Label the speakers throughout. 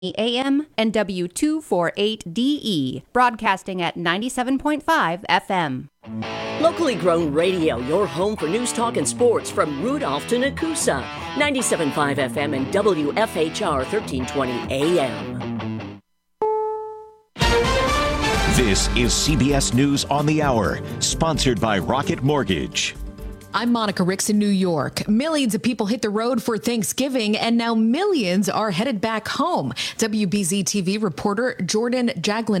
Speaker 1: AM and W248DE, broadcasting at 97.5 FM.
Speaker 2: Locally grown radio, your home for news, talk, and sports from Rudolph to Nakusa. 97.5 FM and WFHR 1320 AM.
Speaker 3: This is CBS News on the Hour, sponsored by Rocket Mortgage.
Speaker 4: I'm Monica Ricks in New York. Millions of people hit the road for Thanksgiving, and now millions are headed back home. WBZ TV reporter Jordan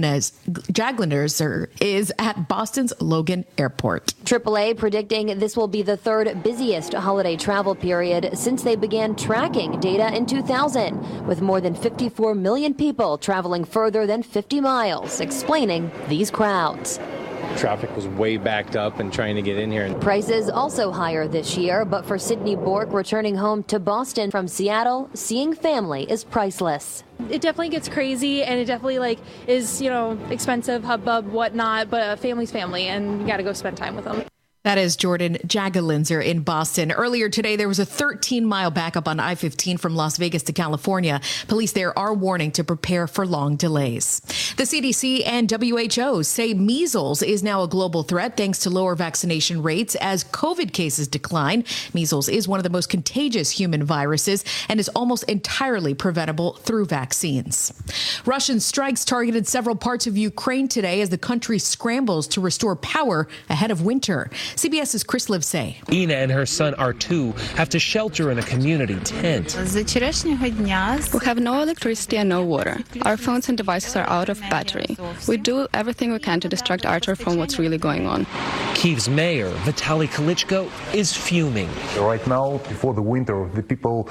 Speaker 4: Jaglanerzer is at Boston's Logan Airport.
Speaker 5: AAA predicting this will be the third busiest holiday travel period since they began tracking data in 2000, with more than 54 million people traveling further than 50 miles, explaining these crowds.
Speaker 6: Traffic was way backed up and trying to get in here.
Speaker 5: Prices also higher this year, but for Sydney Bork returning home to Boston from Seattle, seeing family is priceless.
Speaker 7: It definitely gets crazy, and it definitely is, expensive, hubbub, whatnot, but family's family, and you got to go spend time with them.
Speaker 4: That is Jordan Jaglanerzer in Boston. Earlier today, there was a 13-mile backup on I-15 from Las Vegas to California. Police there are warning to prepare for long delays. The CDC and WHO say measles is now a global threat thanks to lower vaccination rates as COVID cases decline. Measles is one of the most contagious human viruses and is almost entirely preventable through vaccines. Russian strikes targeted several parts of Ukraine today as the country scrambles to restore power ahead of winter. CBS's Chris Livesay.
Speaker 8: Ina and her son R2 have to shelter in a community tent.
Speaker 9: We have no electricity and no water. Our phones and devices are out of battery. We do everything we can to distract Artur from what's really going on.
Speaker 8: Kyiv's mayor, Vitaly Klitschko, is fuming.
Speaker 10: Right now, before the winter, the people,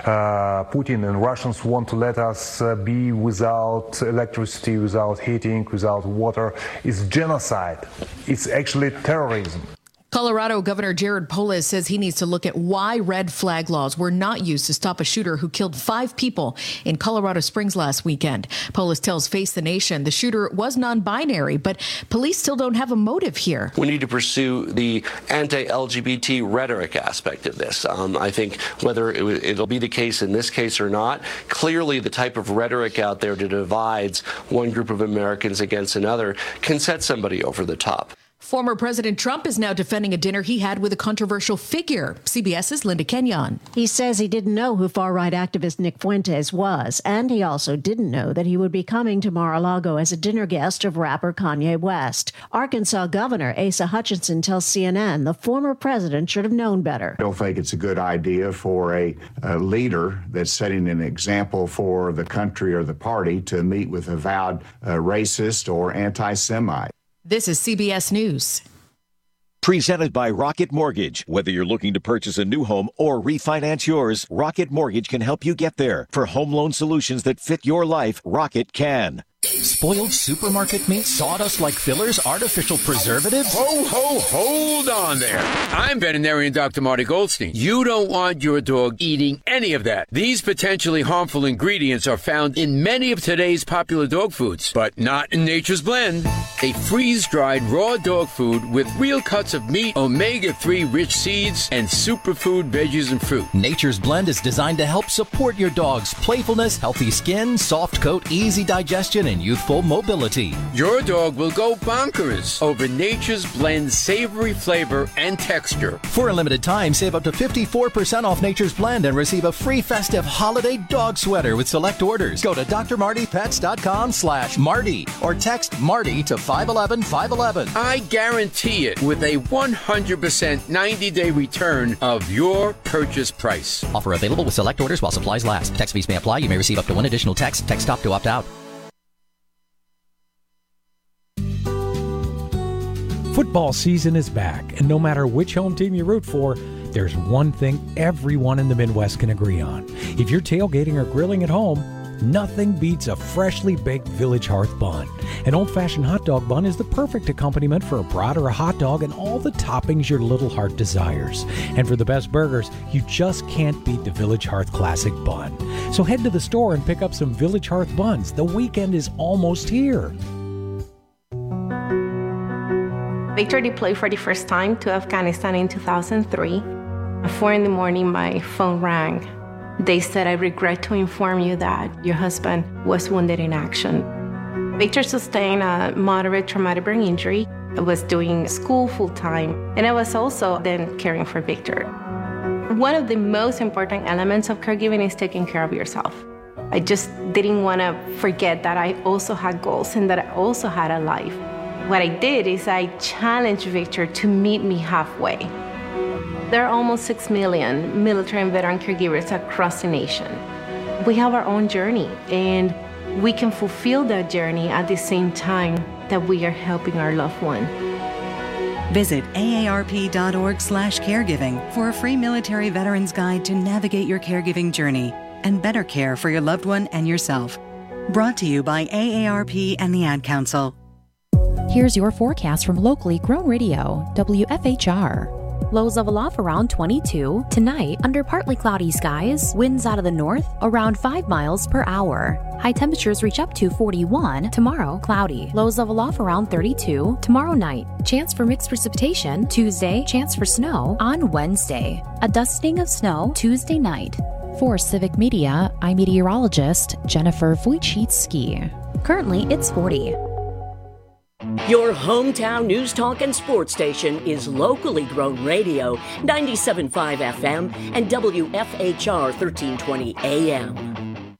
Speaker 10: Putin and Russians want to let us be without electricity, without heating, without water. It's genocide. It's actually terrorism.
Speaker 4: Colorado Governor Jared Polis says he needs to look at why red flag laws were not used to stop a shooter who killed 5 people in Colorado Springs last weekend. Polis tells Face the Nation the shooter was non-binary, but police still don't have a motive here.
Speaker 11: We need to pursue the anti-LGBT rhetoric aspect of this. I think whether it'll be the case in this case or not, clearly the type of rhetoric out there that divides one group of Americans against another can set somebody over the top.
Speaker 4: Former President Trump is now defending a dinner he had with a controversial figure. CBS's Linda Kenyon.
Speaker 12: He says he didn't know who far-right activist Nick Fuentes was, and he also didn't know that he would be coming to Mar-a-Lago as a dinner guest of rapper Kanye West. Arkansas Governor Asa Hutchinson tells CNN the former president should have known better.
Speaker 13: I don't think it's a good idea for a leader that's setting an example for the country or the party to meet with avowed racist or anti-Semite.
Speaker 4: This is CBS News.
Speaker 3: Presented by Rocket Mortgage. Whether you're looking to purchase a new home or refinance yours, Rocket Mortgage can help you get there. For home loan solutions that fit your life, Rocket can.
Speaker 14: Spoiled supermarket meat, sawdust like fillers, artificial preservatives?
Speaker 15: Hold on there. I'm veterinarian Dr. Marty Goldstein. You don't want your dog eating any of that. These potentially harmful ingredients are found in many of today's popular dog foods, but not in Nature's Blend. A freeze-dried raw dog food with real cuts of meat, omega-3 rich seeds, and superfood veggies and fruit.
Speaker 14: Nature's Blend is designed to help support your dog's playfulness, healthy skin, soft coat, easy digestion, and youthful mobility.
Speaker 15: Your dog will go bonkers over Nature's Blend savory flavor and texture.
Speaker 14: For a limited time, save up to 54% off Nature's Blend and receive a free festive holiday dog sweater with select orders. Go to drmartypets.com/Marty or text Marty to 511-511.
Speaker 15: I guarantee it with a 100% 90-day return of your purchase price.
Speaker 14: Offer available with select orders while supplies last. Text fees may apply. You may receive up to 1 additional text. Text stop to opt out.
Speaker 16: Football season is back, and no matter which home team you root for, there's one thing everyone in the Midwest can agree on. If you're tailgating or grilling at home, nothing beats a freshly baked Village Hearth bun. An old-fashioned hot dog bun is the perfect accompaniment for a brat or a hot dog and all the toppings your little heart desires. And for the best burgers, you just can't beat the Village Hearth Classic Bun. So head to the store and pick up some Village Hearth buns. The weekend is almost here.
Speaker 17: Victor deployed for the first time to Afghanistan in 2003. At 4 a.m, my phone rang. They said, "I regret to inform you that your husband was wounded in action." Victor sustained a moderate traumatic brain injury. I was doing school full-time, and I was also then caring for Victor. One of the most important elements of caregiving is taking care of yourself. I just didn't want to forget that I also had goals and that I also had a life. What I did is I challenged Victor to meet me halfway. There are almost 6 million military and veteran caregivers across the nation. We have our own journey, and we can fulfill that journey at the same time that we are helping our loved one.
Speaker 18: Visit aarp.org/caregiving for a free military veterans guide to navigate your caregiving journey and better care for your loved one and yourself. Brought to you by AARP and the Ad Council.
Speaker 19: Here's your forecast from locally grown radio, WFHR. Lows level off around 22. Tonight, under partly cloudy skies, winds out of the north around 5 miles per hour. High temperatures reach up to 41. Tomorrow, cloudy. Lows level off around 32. Tomorrow night, chance for mixed precipitation. Tuesday, chance for snow. On Wednesday, a dusting of snow Tuesday night. For Civic Media, I'm meteorologist Jennifer Wojcicki. Currently, it's 40.
Speaker 2: Your hometown news, talk, and sports station is locally grown radio, 97.5 FM and WFHR 1320 AM.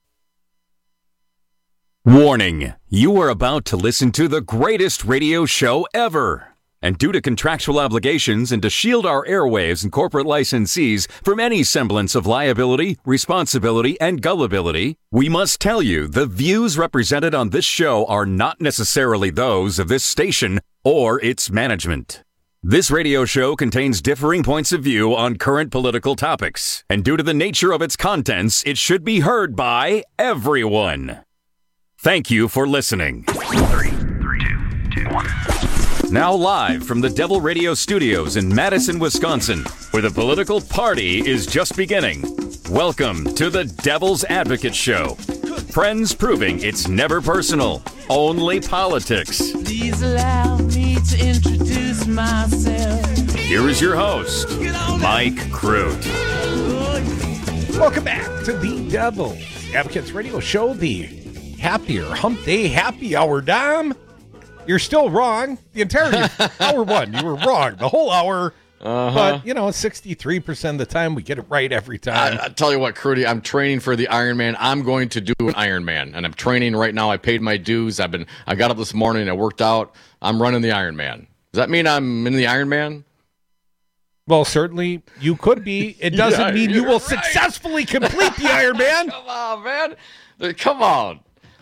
Speaker 20: Warning, you are about to listen to the greatest radio show ever. And due to contractual obligations and to shield our airwaves and corporate licensees from any semblance of liability, responsibility, and gullibility, we must tell you the views represented on this show are not necessarily those of this station or its management. This radio show contains differing points of view on current political topics, and due to the nature of its contents, it should be heard by everyone. Thank you for listening.
Speaker 21: 3, 2, 1.
Speaker 20: Now live from the Devil Radio Studios in Madison, Wisconsin, where the political party is just beginning. Welcome to the Devil's Advocate Show. Friends proving it's never personal, only politics.
Speaker 22: Please allow me to introduce myself.
Speaker 20: Here is your host, Mike Crute.
Speaker 16: Welcome back to the Devil's Advocates Radio Show, the Happier Hump Day Happy Hour. Dom, you're still wrong. The entirety of hour one, you were wrong. The whole hour. But, 63% of the time, we get it right every time.
Speaker 23: I tell you what, Crudy, I'm training for the Ironman. I'm going to do an Ironman, and I'm training right now. I paid my dues. I got up this morning. I worked out. I'm running the Ironman. Does that mean I'm in the Ironman?
Speaker 16: Well, certainly you could be. It doesn't mean you will successfully complete the Ironman.
Speaker 23: Come on, man. Come on.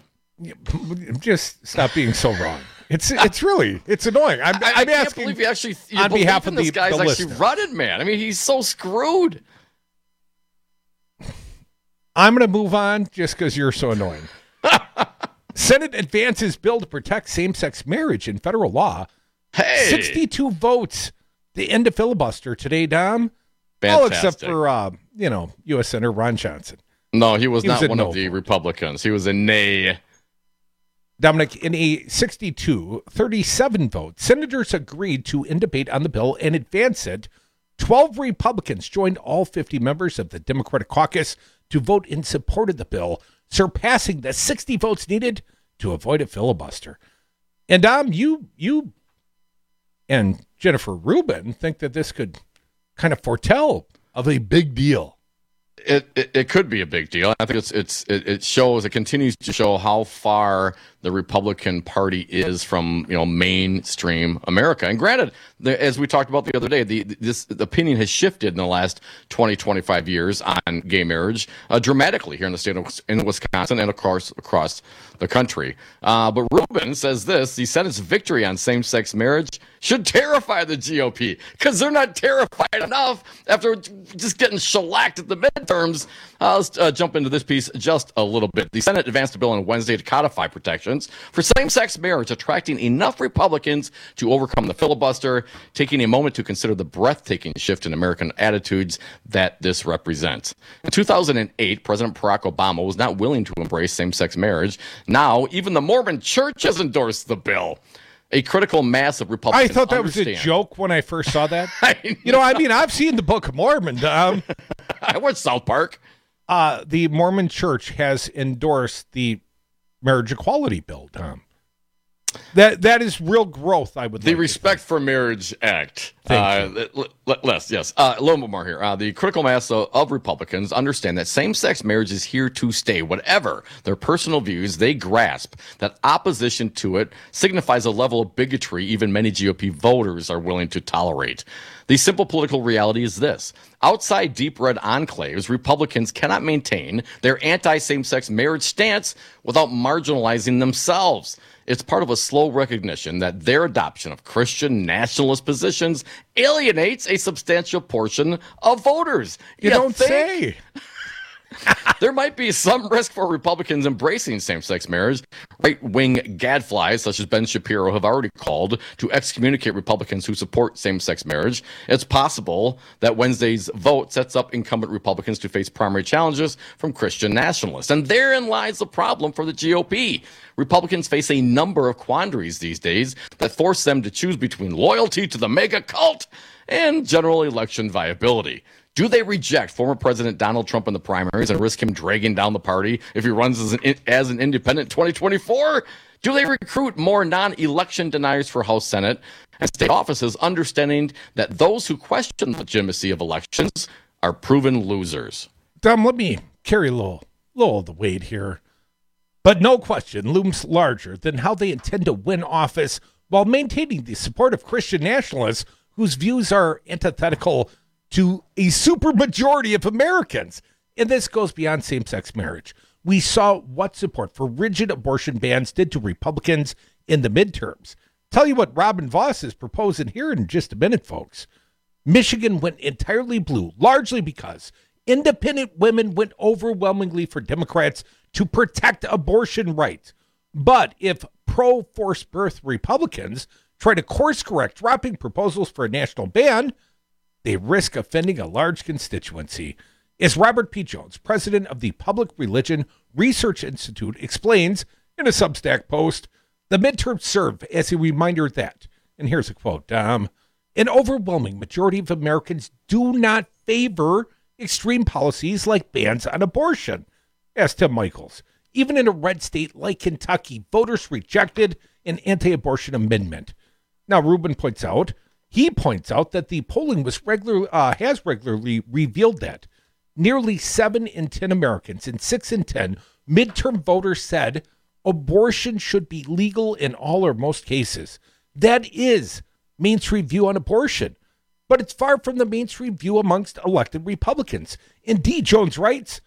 Speaker 16: Just stop being so wrong. It's annoying. I'm
Speaker 23: can't
Speaker 16: asking
Speaker 23: believe you actually
Speaker 16: on behalf of
Speaker 23: this guy's
Speaker 16: the
Speaker 23: actually
Speaker 16: listener.
Speaker 23: running, man. I mean, he's so screwed.
Speaker 16: I'm going to move on just because you're so annoying. Senate advances bill to protect same-sex marriage in federal law.
Speaker 23: Hey,
Speaker 16: 62 votes to end a filibuster today, Dom.
Speaker 23: Fantastic.
Speaker 16: All except for U.S. Senator Ron Johnson.
Speaker 23: No, he was not one
Speaker 16: no
Speaker 23: of the Republicans. He was a nay.
Speaker 16: Dominic, in a 62-37 vote, senators agreed to end debate on the bill and advance it. 12 Republicans joined all 50 members of the Democratic caucus to vote in support of the bill, surpassing the 60 votes needed to avoid a filibuster. And Dom, you and Jennifer Rubin think that this could kind of foretell of a big deal.
Speaker 23: It could be a big deal. I think it continues to show how far the Republican Party is from mainstream America. And granted, as we talked about the other day, the opinion has shifted in the last 20-25 years on gay marriage dramatically here in the state of Wisconsin and of course across the country. But Rubin says this: the Senate's victory on same-sex marriage should terrify the GOP because they're not terrified enough after just getting shellacked at the midterms. Let's jump into this piece just a little bit. The Senate advanced a bill on Wednesday to codify protections for same-sex marriage, attracting enough Republicans to overcome the filibuster, taking a moment to consider the breathtaking shift in American attitudes that this represents. In 2008, President Barack Obama was not willing to embrace same-sex marriage. Now, even the Mormon Church has endorsed the bill. A critical mass of Republicans
Speaker 16: I thought that was a joke when I first saw that. I've seen the Book of Mormon.
Speaker 23: I watched South Park.
Speaker 1: the Mormon Church has endorsed the marriage equality bill, Tom. That is real growth, I would
Speaker 23: The
Speaker 1: like
Speaker 23: Respect for Marriage Act.
Speaker 1: Thank you.
Speaker 23: Yes. A little bit more here. The critical mass of Republicans understand that same-sex marriage is here to stay. Whatever their personal views, they grasp that opposition to it signifies a level of bigotry even many GOP voters are willing to tolerate. The simple political reality is this. Outside deep red enclaves, Republicans cannot maintain their anti-same-sex marriage stance without marginalizing themselves. It's part of a slow recognition that their adoption of Christian nationalist positions alienates a substantial portion of voters.
Speaker 1: You don't say.
Speaker 23: There might be some risk for Republicans embracing same-sex marriage. Right-wing gadflies such as Ben Shapiro have already called to excommunicate Republicans who support same-sex marriage. It's possible that Wednesday's vote sets up incumbent Republicans to face primary challenges from Christian nationalists. And therein lies the problem for the GOP. Republicans face a number of quandaries these days that force them to choose between loyalty to the mega cult and general election viability. Do they reject former President Donald Trump in the primaries and risk him dragging down the party if he runs as an independent in 2024? Do they recruit more non-election deniers for House, Senate, and state offices, understanding that those who question the legitimacy of elections are proven losers?
Speaker 1: Tom, let me carry a little of the weight here. But no question looms larger than how they intend to win office while maintaining the support of Christian nationalists whose views are antithetical to a supermajority of Americans. And this goes beyond same-sex marriage. We saw what support for rigid abortion bans did to Republicans in the midterms. Tell you what Robin Vos is proposing here in just a minute, folks. Michigan went entirely blue, largely because independent women went overwhelmingly for Democrats to protect abortion rights. But if pro-forced birth Republicans try to course correct, dropping proposals for a national ban, they risk offending a large constituency. As Robert P. Jones, president of the Public Religion Research Institute, explains in a Substack post, the midterms serve as a reminder that, and here's a quote, an overwhelming majority of Americans do not favor extreme policies like bans on abortion. As Tim Michaels, even in a red state like Kentucky, voters rejected an anti-abortion amendment. Now, Rubin points out that the polling has regularly revealed that nearly 7 in 10 Americans and 6 in 10 midterm voters said abortion should be legal in all or most cases. That is mainstream view on abortion, but it's far from the mainstream view amongst elected Republicans. Indeed, Jones writes,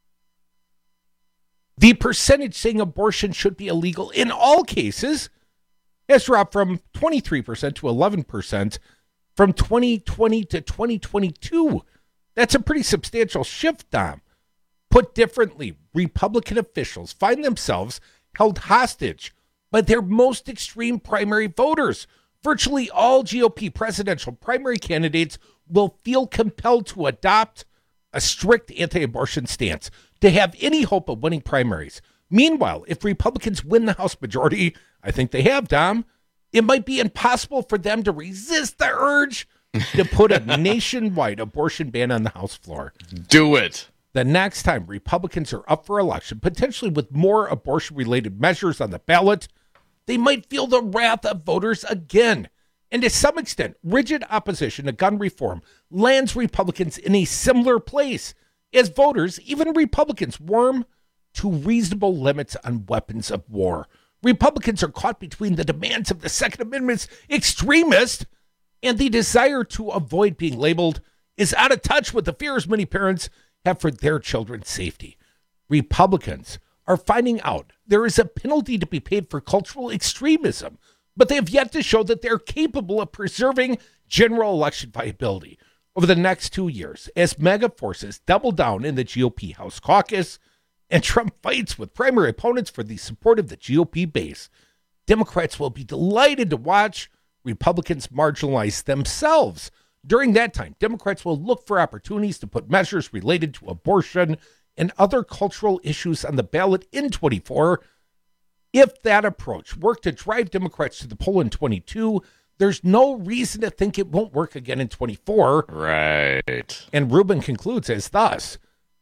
Speaker 1: the percentage saying abortion should be illegal in all cases has dropped from 23% to 11% from 2020 to 2022. That's a pretty substantial shift, Dom. Put differently, Republican officials find themselves held hostage by their most extreme primary voters. Virtually all GOP presidential primary candidates will feel compelled to adopt a strict anti-abortion stance to have any hope of winning primaries. Meanwhile, if Republicans win the House majority, I think they have, Dom, it might be impossible for them to resist the urge to put a nationwide abortion ban on the House floor.
Speaker 23: Do it.
Speaker 1: The next time Republicans are up for election, potentially with more abortion-related measures on the ballot, they might feel the wrath of voters again. And to some extent, rigid opposition to gun reform lands Republicans in a similar place as voters, even Republicans, warm to reasonable limits on weapons of war. Republicans are caught between the demands of the Second Amendment's extremist and the desire to avoid being labeled is out of touch with the fears many parents have for their children's safety. Republicans are finding out there is a penalty to be paid for cultural extremism, but they have yet to show that they're capable of preserving general election viability. Over the next 2 years, as mega forces double down in the GOP House caucus and Trump fights with primary opponents for the support of the GOP base, Democrats will be delighted to watch Republicans marginalize themselves. During that time, Democrats will look for opportunities to put measures related to abortion and other cultural issues on the ballot in 24. If that approach worked to drive Democrats to the poll in 22, there's no reason to think it won't work again in 24.
Speaker 23: Right.
Speaker 1: And Rubin concludes as thus,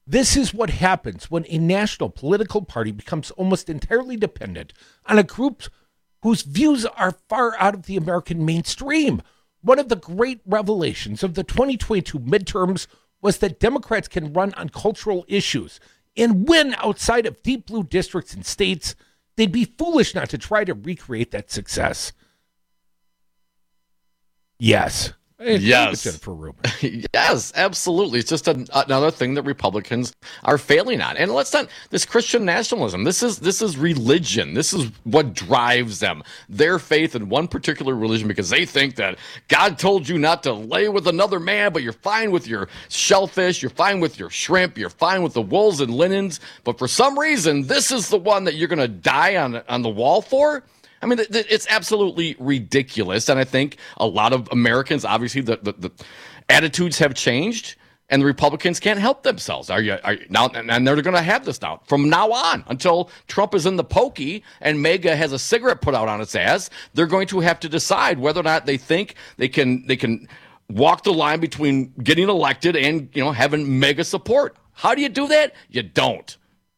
Speaker 1: This is what happens when a national political party becomes almost entirely dependent on a group whose views are far out of the American mainstream. One of the great revelations of the 2022 midterms was that Democrats can run on cultural issues and win outside of deep blue districts and states. They'd be foolish not to try to recreate that success. Yes.
Speaker 23: Yes.
Speaker 1: Jennifer Rubin.
Speaker 23: Yes, absolutely. It's just another thing that Republicans are failing on. And let's not, this Christian nationalism, this is religion. This is what drives them. Their faith in one particular religion, because they think that God told you not to lay with another man, but you're fine with your shellfish, you're fine with your shrimp, you're fine with the wools and linens. But for some reason, this is the one that you're going to die on the wall for. I mean, it's absolutely ridiculous. And I think a lot of Americans, obviously, the attitudes have changed, and the Republicans can't help themselves. Are you now? And they're going to have this now from now on until Trump is in the pokey and MAGA has a cigarette put out on its ass. They're going to have to decide whether or not they think they can walk the line between getting elected and, having MAGA support. How do you do that? You don't.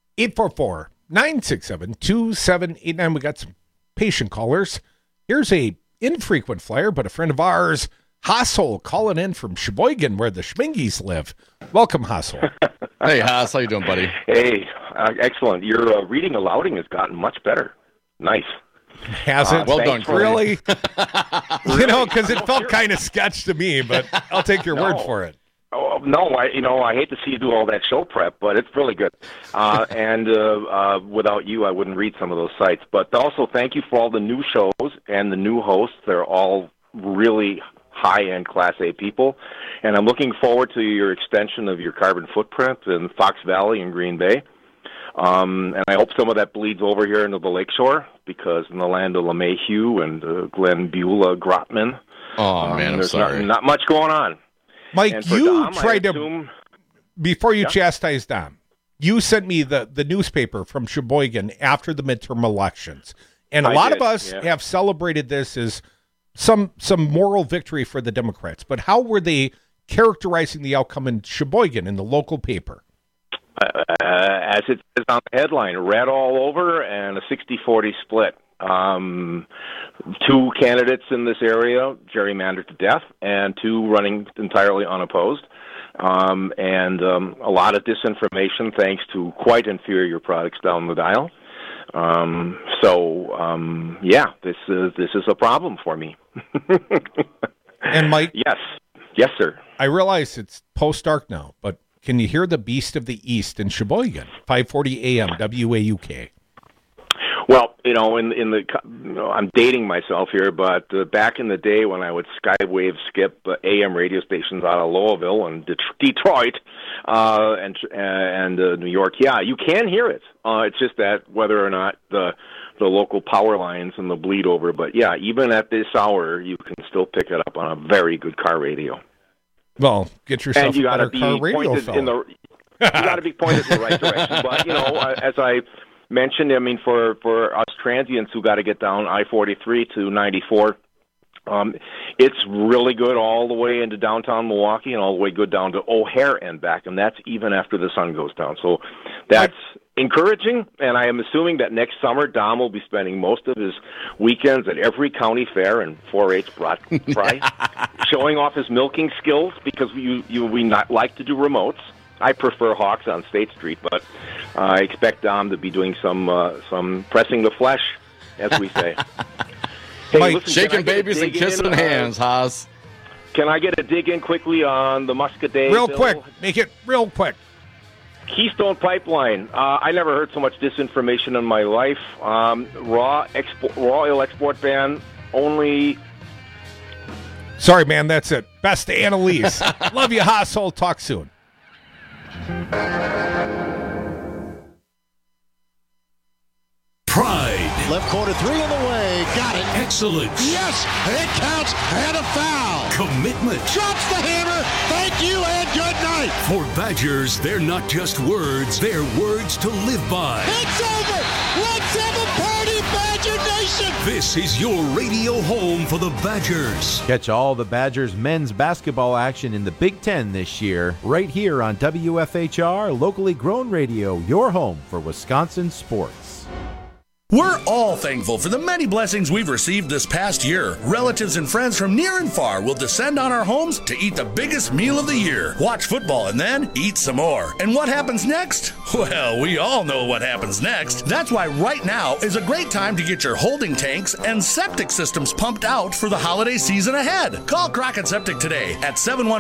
Speaker 1: 844-967-2789. We got some patient callers. Here's a infrequent flyer, but a friend of ours, Hassel, calling in from Sheboygan, where the Schmingies live. Welcome, Hassel.
Speaker 23: Hey, Hass, how you doing, buddy?
Speaker 5: Hey, excellent. Your reading alouding has gotten much better. Nice.
Speaker 1: Has it?
Speaker 23: Well done,
Speaker 1: really? Because it felt kind of sketch to me, but I'll take your word for it.
Speaker 5: Oh, no, I hate to see you do all that show prep, but it's really good. And without you, I wouldn't read some of those sites. But also, thank you for all the new shows and the new hosts. They're all really high-end Class A people. And I'm looking forward to your extension of your carbon footprint in Fox Valley and Green Bay. And I hope some of that bleeds over here into the Lakeshore, because in the land of LeMahieu and Glenn Beulah Grotman,
Speaker 23: man, I'm sorry.
Speaker 5: There's not much going on.
Speaker 1: Mike, you tried to, before you chastise Dom, you sent me the newspaper from Sheboygan after the midterm elections. And a lot of us have celebrated this as some moral victory for the Democrats. But how were they characterizing the outcome in Sheboygan in the local paper?
Speaker 5: As it says on the headline, red all over and a 60-40 split. Two candidates in this area gerrymandered to death, and two running entirely unopposed. And a lot of disinformation thanks to quite inferior products down the dial. This is a problem for me.
Speaker 1: And Mike?
Speaker 5: Yes, sir.
Speaker 1: I realize it's post-dark now, but can you hear the beast of the East in Sheboygan? 540 AM, WAUK.
Speaker 5: Well, I'm dating myself here, but back in the day when I would skywave skip AM radio stations out of Louisville and Detroit and New York, you can hear it. It's just that whether or not the local power lines and the bleed over, but even at this hour, you can still pick it up on a very good car radio.
Speaker 1: Well, get yourself
Speaker 5: and you
Speaker 1: a better car radio,
Speaker 5: you got to be pointed in the right direction. But as I mentioned, for us transients who got to get down I-43 to 94, it's really good all the way into downtown Milwaukee and all the way good down to O'Hare and back, and that's even after the sun goes down. So that's encouraging, and I am assuming that next summer Dom will be spending most of his weekends at every county fair and 4-H fry, showing off his milking skills, because we not like to do remotes. I prefer Hawks on State Street, but I expect Dom to be doing some pressing the flesh, as we say. Hey,
Speaker 23: Mike, shaking babies and kissing hands, Haas.
Speaker 5: Can I get a dig in quickly on the Muscadet?
Speaker 1: Real quick. Make it real quick.
Speaker 5: Keystone Pipeline. I never heard so much disinformation in my life. Raw oil export ban only.
Speaker 1: Sorry, man. That's it. Best to Annalise. Love you, Hassel. Talk soon.
Speaker 6: Pride.
Speaker 7: Left corner, 3 in the way. Got it.
Speaker 6: Excellence.
Speaker 7: Yes, it counts. And a foul.
Speaker 6: Commitment.
Speaker 7: Drops the hammer. Thank you and good night.
Speaker 6: For Badgers, they're not just words. They're words to live by.
Speaker 7: It's over. Let's have a party, Badger Nation.
Speaker 6: This is your radio home for the Badgers.
Speaker 8: Catch all the Badgers men's basketball action in the Big Ten this year, right here on WFHR, locally grown radio, your home for Wisconsin sports.
Speaker 9: We're all thankful for the many blessings we've received this past year. Relatives and friends from near and far will descend on our homes to eat the biggest meal of the year, watch football, and then eat some more. And what happens next? Well, we all know what happens next. That's why right now is a great time to get your holding tanks and septic systems pumped out for the holiday season ahead. Call Crockett Septic today at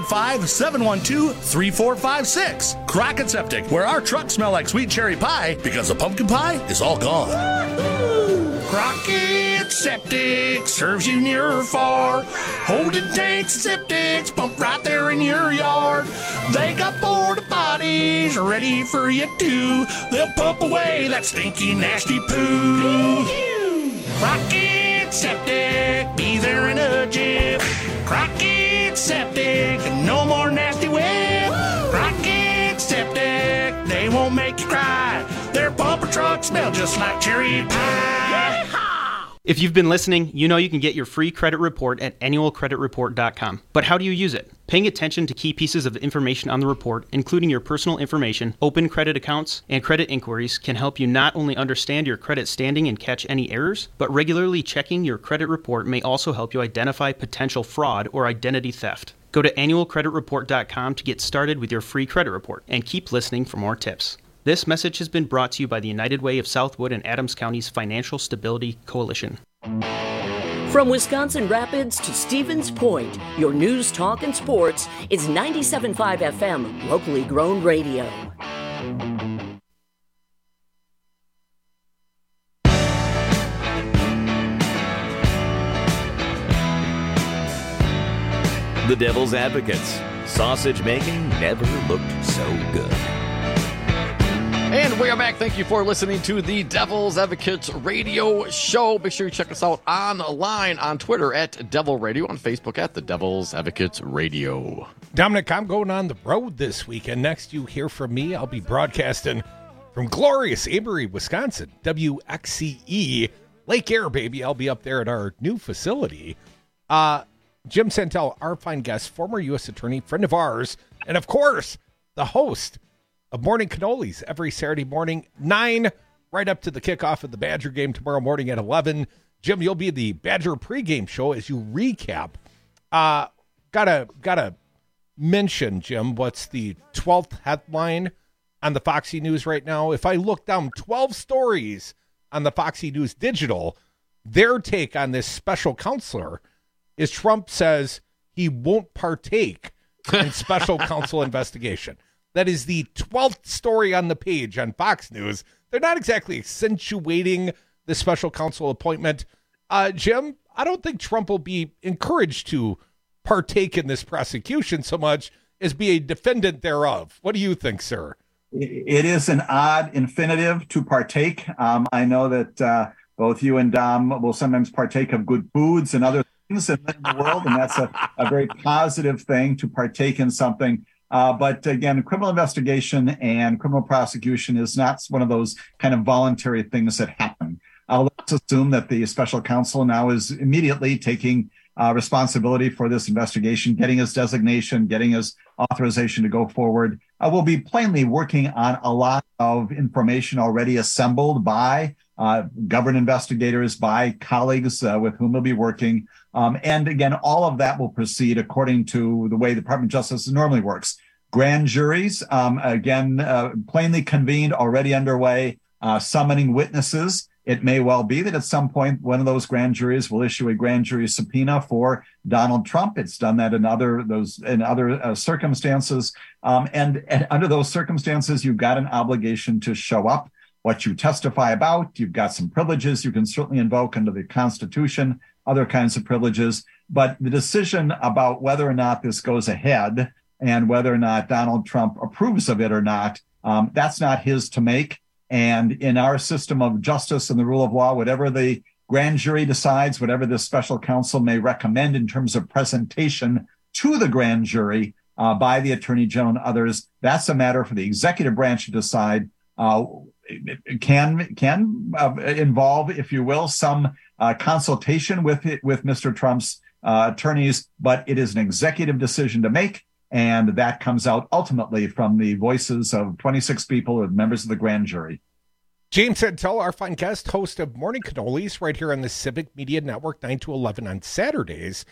Speaker 9: 715-712-3456. Crockett Septic, where our trucks smell like sweet cherry pie because the pumpkin pie is all gone. Crockett Septic serves you near or far. Holding tanks and septics pump right there in your yard. They got porta potties ready for you too. They'll pump away that stinky, nasty poo. Crockett Septic, be there in a jiff. Crockett Septic, no more nasty whip. Crockett Septic, they won't make you cry. Their bumper trucks smell just like cherry pie.
Speaker 10: If you've been listening, you know you can get your free credit report at annualcreditreport.com. But how do you use it? Paying attention to key pieces of information on the report, including your personal information, open credit accounts, and credit inquiries, can help you not only understand your credit standing and catch any errors, but regularly checking your credit report may also help you identify potential fraud or identity theft. Go to annualcreditreport.com to get started with your free credit report, and keep listening for more tips. This message has been brought to you by the United Way of Southwood and Adams County's Financial Stability Coalition.
Speaker 2: From Wisconsin Rapids to Stevens Point, your news, talk, and sports is 97.5 FM, locally grown radio.
Speaker 3: The Devil's Advocates. Sausage making never looked so good.
Speaker 23: And we are back. Thank you for listening to the Devil's Advocates radio show. Make sure you check us out online on Twitter at Devil Radio, on Facebook at the Devil's Advocates Radio.
Speaker 1: Dominic, I'm going on the road this weekend. Next you hear from me, I'll be broadcasting from glorious Amory, Wisconsin. WXCE, Lake Air, baby. I'll be up there at our new facility. Jim Santel, our fine guest, former U.S. attorney, friend of ours, and of course, the host of Morning Cannolis every Saturday morning, 9, right up to the kickoff of the Badger game tomorrow morning at 11. Jim, you'll be in the Badger pregame show as you recap. Gotta mention, Jim, what's the 12th headline on the Foxy News right now? If I look down 12 stories on the Foxy News Digital, their take on this special counselor is Trump says he won't partake in special counsel investigation. That is the 12th story on the page on Fox News. They're not exactly accentuating the special counsel appointment. Jim, I don't think Trump will be encouraged to partake in this prosecution so much as be a defendant thereof. What do you think, sir?
Speaker 24: It is an odd infinitive to partake. I know that both you and Dom will sometimes partake of good foods and other things in the world, and that's a very positive thing to partake in something. But again, criminal investigation and criminal prosecution is not one of those kind of voluntary things that happen. Let's assume that the special counsel now is immediately taking responsibility for this investigation, getting his designation, getting his authorization to go forward. We'll be plainly working on a lot of information already assembled by government investigators, by colleagues with whom we'll be working. And again, all of that will proceed according to the way the Department of Justice normally works. Grand juries, plainly convened, already underway, summoning witnesses. It may well be that at some point, one of those grand juries will issue a grand jury subpoena for Donald Trump. It's done that in other circumstances. And under those circumstances, you've got an obligation to show up. What you testify about, you've got some privileges you can certainly invoke under the Constitution, other kinds of privileges. But the decision about whether or not this goes ahead and whether or not Donald Trump approves of it or not, that's not his to make. And in our system of justice and the rule of law, whatever the grand jury decides, whatever the special counsel may recommend in terms of presentation to the grand jury by the attorney general and others, that's a matter for the executive branch to decide. can involve, if you will, some consultation with Mr. Trump's attorneys, but it is an executive decision to make. And that comes out ultimately from the voices of 26 people or members of the grand jury.
Speaker 1: James Santel, our fine guest, host of Morning Cannolis right here on the Civic Media Network, 9 to 11 on Saturdays.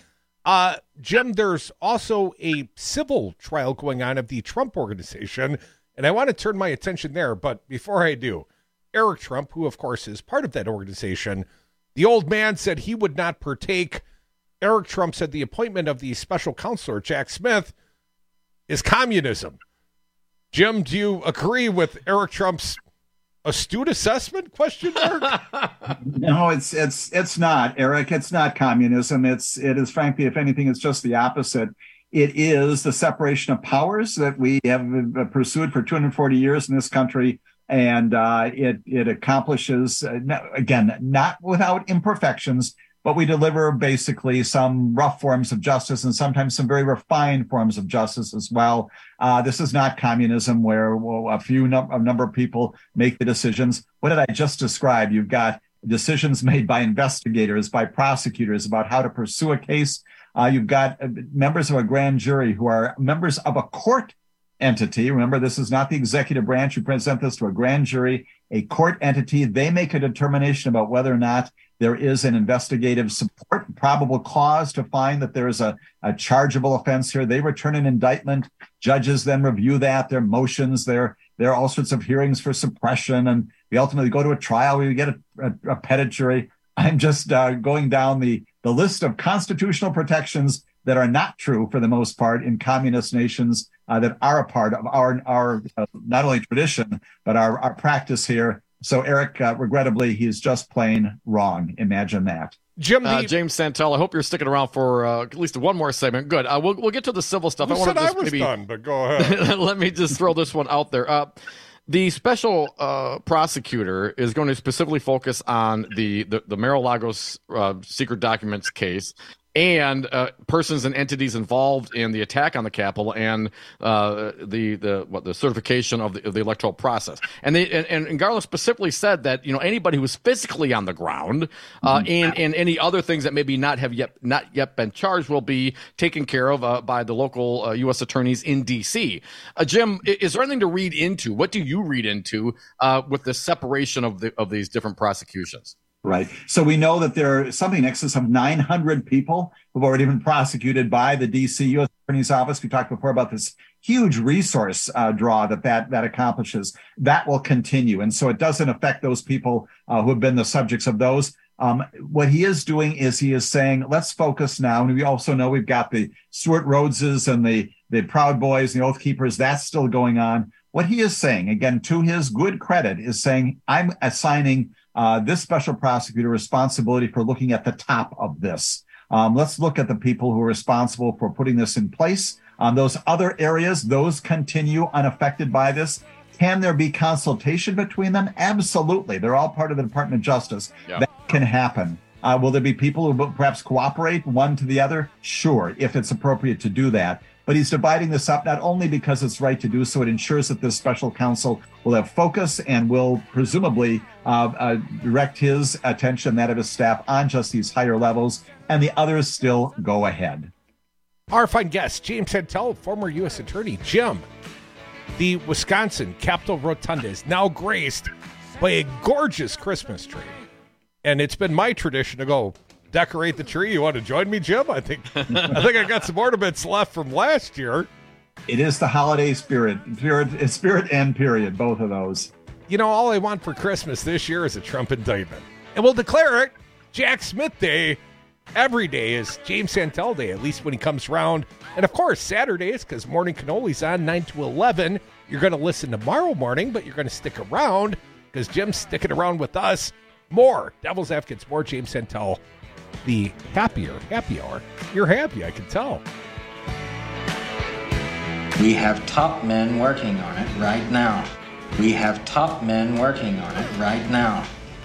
Speaker 1: Jim, there's also a civil trial going on of the Trump Organization, and I want to turn my attention there. But before I do, Eric Trump, who of course is part of that organization, the old man said he would not partake. Eric Trump said the appointment of the special counselor, Jack Smith, is communism. Jim, do you agree with Eric Trump's astute assessment? Question mark?
Speaker 24: No, it's not, Eric. It's not communism. It is frankly, if anything, it's just the opposite. It is the separation of powers that we have pursued for 240 years in this country. And it accomplishes, again, not without imperfections, but we deliver basically some rough forms of justice and sometimes some very refined forms of justice as well. This is not communism where a number of people make the decisions. What did I just describe? You've got decisions made by investigators, by prosecutors about how to pursue a case. You've got members of a grand jury who are members of a court entity. Remember, this is not the executive branch. You present this to a grand jury, a court entity. They make a determination about whether or not there is an investigative support, probable cause to find that there is a chargeable offense here. They return an indictment. Judges then review that, their motions, there are all sorts of hearings for suppression, and we ultimately go to a trial where we get a petit jury. I'm just going down the list of constitutional protections that are not true for the most part in communist nations that are a part of our not only tradition, but our practice here. So, Eric, regrettably, he's just plain wrong. Imagine that.
Speaker 23: James Santel, I hope you're sticking around for at least one more segment. Good. We'll get to the civil stuff.
Speaker 1: I was done, but go ahead.
Speaker 23: Let me just throw this one out there. The special prosecutor is going to specifically focus on the Mar-a-Lago secret documents case and persons and entities involved in the attack on the Capitol and the certification of the electoral process. And Garland specifically said that anybody who was physically on the ground and any other things that maybe not yet been charged will be taken care of by the local U.S. attorneys in D.C. Jim, is there anything to read into? What do you read into with the separation of these different prosecutions?
Speaker 24: Right. So we know that there are something in excess of 900 people who've already been prosecuted by the D.C. U.S. Attorney's Office. We talked before about this huge resource draw that accomplishes. That will continue. And so it doesn't affect those people who have been the subjects of those. What he is doing is he is saying, let's focus now. And we also know we've got the Stuart Rhodeses and the Proud Boys and the Oath Keepers. That's still going on. What he is saying, again, to his good credit, is saying, I'm assigning this special prosecutor responsibility for looking at the top of this. Let's look at the people who are responsible for putting this in place. Those other areas, those continue unaffected by this. Can there be consultation between them? Absolutely. They're all part of the Department of Justice. Yeah. That can happen. Will there be people who perhaps cooperate one to the other? Sure, if it's appropriate to do that. But he's dividing this up not only because it's right to do so, it ensures that this special counsel will have focus and will presumably direct his attention, that of his staff, on just these higher levels, and the others still go ahead.
Speaker 1: Our fine guest, James Santel, former U.S. Attorney. Jim, the Wisconsin Capitol Rotunda is now graced by a gorgeous Christmas tree. And it's been my tradition to go decorate the tree. You want to join me, Jim? I think I got some ornaments left from last year.
Speaker 24: It is the holiday spirit and period, both of those.
Speaker 1: All I want for Christmas this year is a Trump indictment. And we'll declare it Jack Smith Day. Every day is James Santel Day, at least when he comes around. And of course, Saturdays, because Morning Cannolis on 9 to 11. You're going to listen tomorrow morning, but you're going to stick around because Jim's sticking around with us. More Devil's Advocates, more James Santel. The happy hour. You're happy, I can tell.
Speaker 4: We have top men working on it right now. We have top men working on it right now.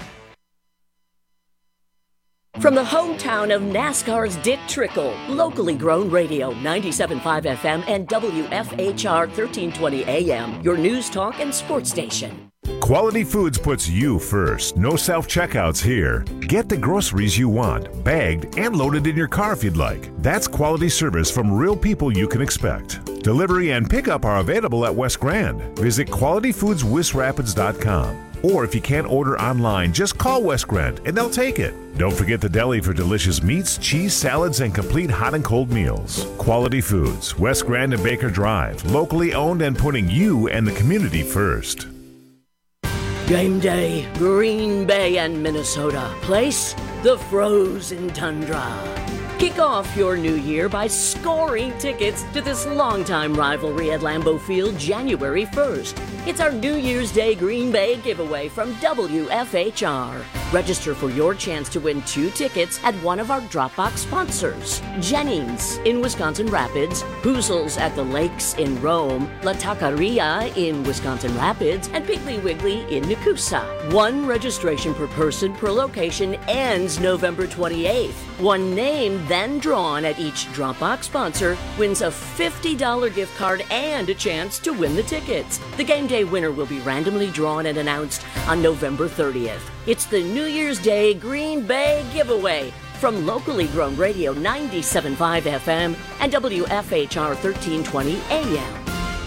Speaker 2: From the hometown of NASCAR's Dick Trickle, locally grown radio, 97.5 FM and WFHR 1320 AM, your news talk and sports station.
Speaker 11: Quality Foods puts you first. No self-checkouts here. Get the groceries you want, bagged and loaded in your car if you'd like. That's quality service from real people you can expect. Delivery and pickup are available at West Grand. Visit QualityFoodsWestRapids.com. Or if you can't order online, just call West Grand and they'll take it. Don't forget the deli for delicious meats, cheese, salads, and complete hot and cold meals. Quality Foods, West Grand and Baker Drive. Locally owned and putting you and the community first.
Speaker 2: Game day, Green Bay and Minnesota. Place, the frozen tundra. Kick off your new year by scoring tickets to this longtime rivalry at Lambeau Field January 1st. It's our New Year's Day Green Bay giveaway from WFHR. Register for your chance to win 2 tickets at one of our Dropbox sponsors. Jennings in Wisconsin Rapids, Hoozles at the Lakes in Rome, La Taqueria in Wisconsin Rapids, and Piggly Wiggly in Nakusa. 1 registration per person per location ends November 28th. 1 name then drawn at each Dropbox sponsor wins a $50 gift card and a chance to win the tickets. The game day winner will be randomly drawn and announced on November 30th. It's the New Year's Day Green Bay giveaway from locally grown radio 97.5 FM and WFHR 1320 AM.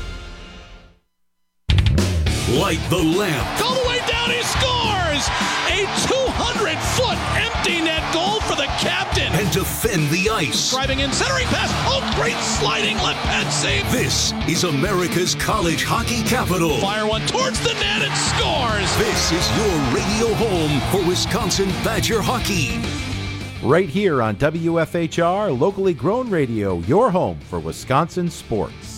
Speaker 6: Light the lamp.
Speaker 9: All the way down, he scores! A 200-foot empty net goal for the captain.
Speaker 6: And defend the ice.
Speaker 9: Driving in, centering pass. Oh, great sliding left pad save.
Speaker 6: This is America's college hockey capital.
Speaker 9: Fire one towards the net and scores.
Speaker 6: This is your radio home for Wisconsin Badger hockey.
Speaker 8: Right here on WFHR, locally grown radio, your home for Wisconsin sports.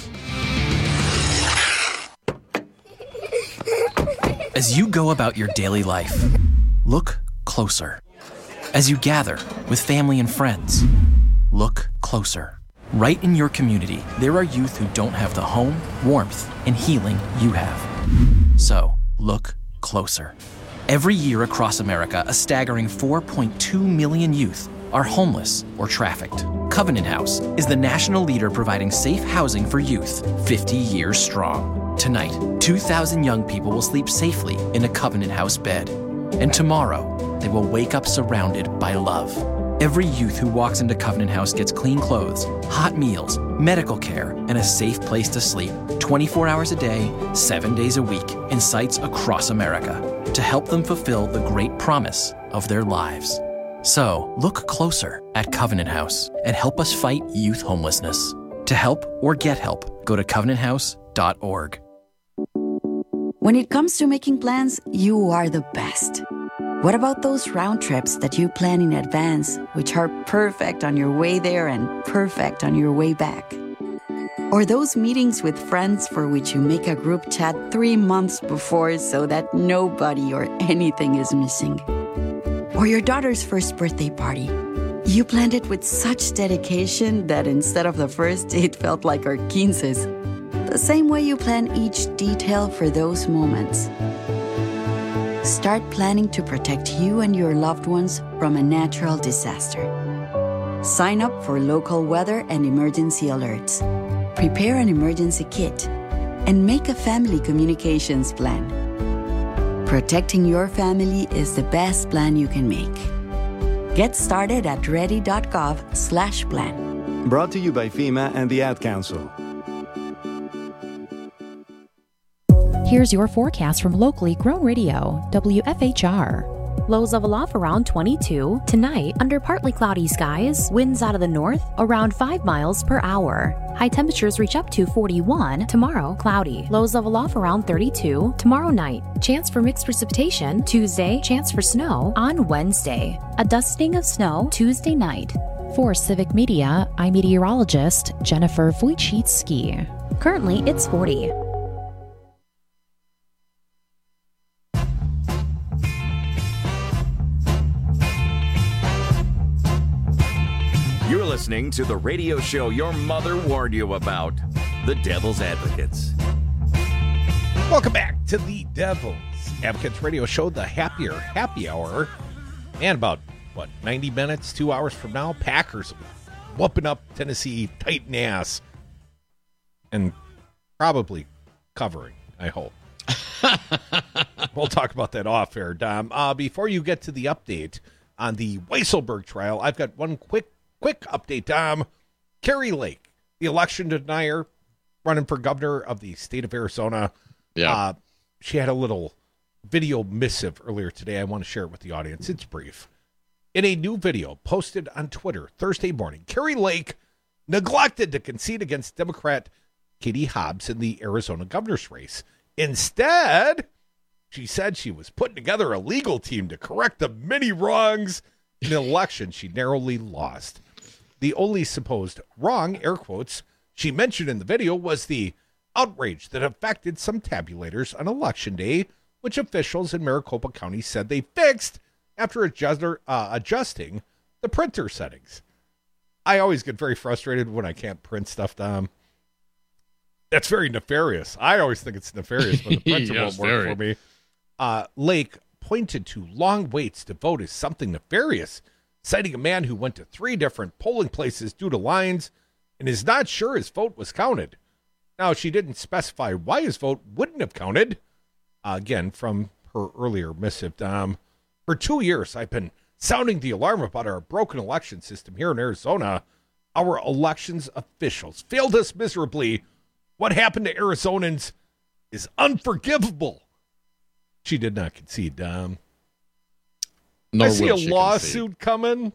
Speaker 12: As you go about your daily life, look closer. As you gather with family and friends, look closer. Right in your community, there are youth who don't have the home, warmth, and healing you have. So, look closer. Every year across America, a staggering 4.2 million youth are homeless or trafficked. Covenant House is the national leader providing safe housing for youth, 50 years strong. Tonight, 2,000 young people will sleep safely in a Covenant House bed. And tomorrow, they will wake up surrounded by love. Every youth who walks into Covenant House gets clean clothes, hot meals, medical care, and a safe place to sleep 24 hours a day, 7 days a week in sites across America to help them fulfill the great promise of their lives. So, look closer at Covenant House and help us fight youth homelessness. To help or get help, go to covenanthouse.org.
Speaker 13: When it comes to making plans, you are the best. What about those round trips that you plan in advance, which are perfect on your way there and perfect on your way back? Or those meetings with friends for which you make a group chat 3 months before so that nobody or anything is missing? Or your daughter's first birthday party. You planned it with such dedication that instead of the first, it felt like our 15's. The same way you plan each detail for those moments. Start planning to protect you and your loved ones from a natural disaster. Sign up for local weather and emergency alerts. Prepare an emergency kit. And make a family communications plan. Protecting your family is the best plan you can make. Get started at ready.gov/plan.
Speaker 15: Brought to you by FEMA and the Ad Council.
Speaker 19: Here's your forecast from locally grown radio, WFHR. Lows level off around 22. Tonight, under partly cloudy skies, winds out of the north around 5 miles per hour. High temperatures reach up to 41. Tomorrow, cloudy. Lows level off around 32. Tomorrow night, chance for mixed precipitation. Tuesday, chance for snow. On Wednesday, a dusting of snow Tuesday night. For Civic Media, I'm meteorologist Jennifer Wojcicki. Currently, it's 40.
Speaker 3: You're listening to the radio show your mother warned you about, The Devil's Advocates.
Speaker 1: Welcome back to the Devil's Advocates radio show, the Happier Happy Hour. And about, 90 minutes, 2 hours from now, Packers whooping up Tennessee, Titan ass. And probably covering, I hope. We'll talk about that off air, Dom. Before you get to the update on the Weisselberg trial, I've got one quick update, Dom. Kari Lake, the election denier, running for governor of the state of Arizona.
Speaker 23: Yeah.
Speaker 1: She had a little video missive earlier today. I want to share it with the audience. It's brief. In a new video posted on Twitter Thursday morning, Kari Lake neglected to concede against Democrat Katie Hobbs in the Arizona governor's race. Instead, she said she was putting together a legal team to correct the many wrongs in an election she narrowly lost. The only supposed wrong, air quotes, she mentioned in the video was the outrage that affected some tabulators on Election Day, which officials in Maricopa County said they fixed after adjusting the printer settings. I always get very frustrated when I can't print stuff, Dom. That's very nefarious. I always think it's nefarious when the printer won't work for me. Lake pointed to long waits to vote as something nefarious, citing a man who went to 3 different polling places due to lines and is not sure his vote was counted. Now, she didn't specify why his vote wouldn't have counted. Again, from her earlier missive, Dom. For 2 years, I've been sounding the alarm about our broken election system here in Arizona. Our elections officials failed us miserably. What happened to Arizonans is unforgivable. She did not concede, Dom. I see a lawsuit coming.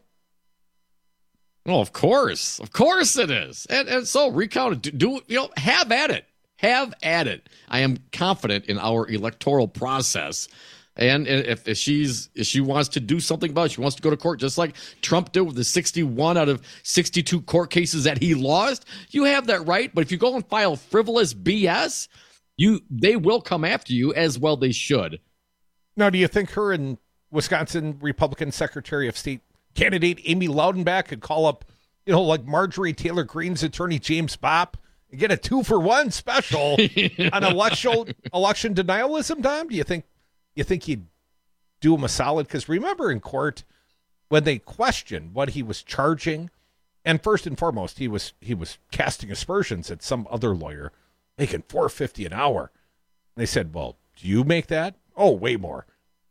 Speaker 23: Oh, of course. Of course it is. And so recount it. Have at it. Have at it. I am confident in our electoral process. And if she wants to do something about it, she wants to go to court, just like Trump did with the 61 out of 62 court cases that he lost, you have that right. But if you go and file frivolous BS, they will come after you, as well they should.
Speaker 1: Now, do you think her and Wisconsin Republican Secretary of State candidate Amy Loudenbach could call up, like Marjorie Taylor Greene's attorney James Bopp and get a 2-for-1 special on election denialism, Dom? Do you think he'd do him a solid? Because remember in court when they questioned what he was charging, and first and foremost he was casting aspersions at some other lawyer making $4.50 an hour. And they said, "Well, do you make that?" "Oh, way more."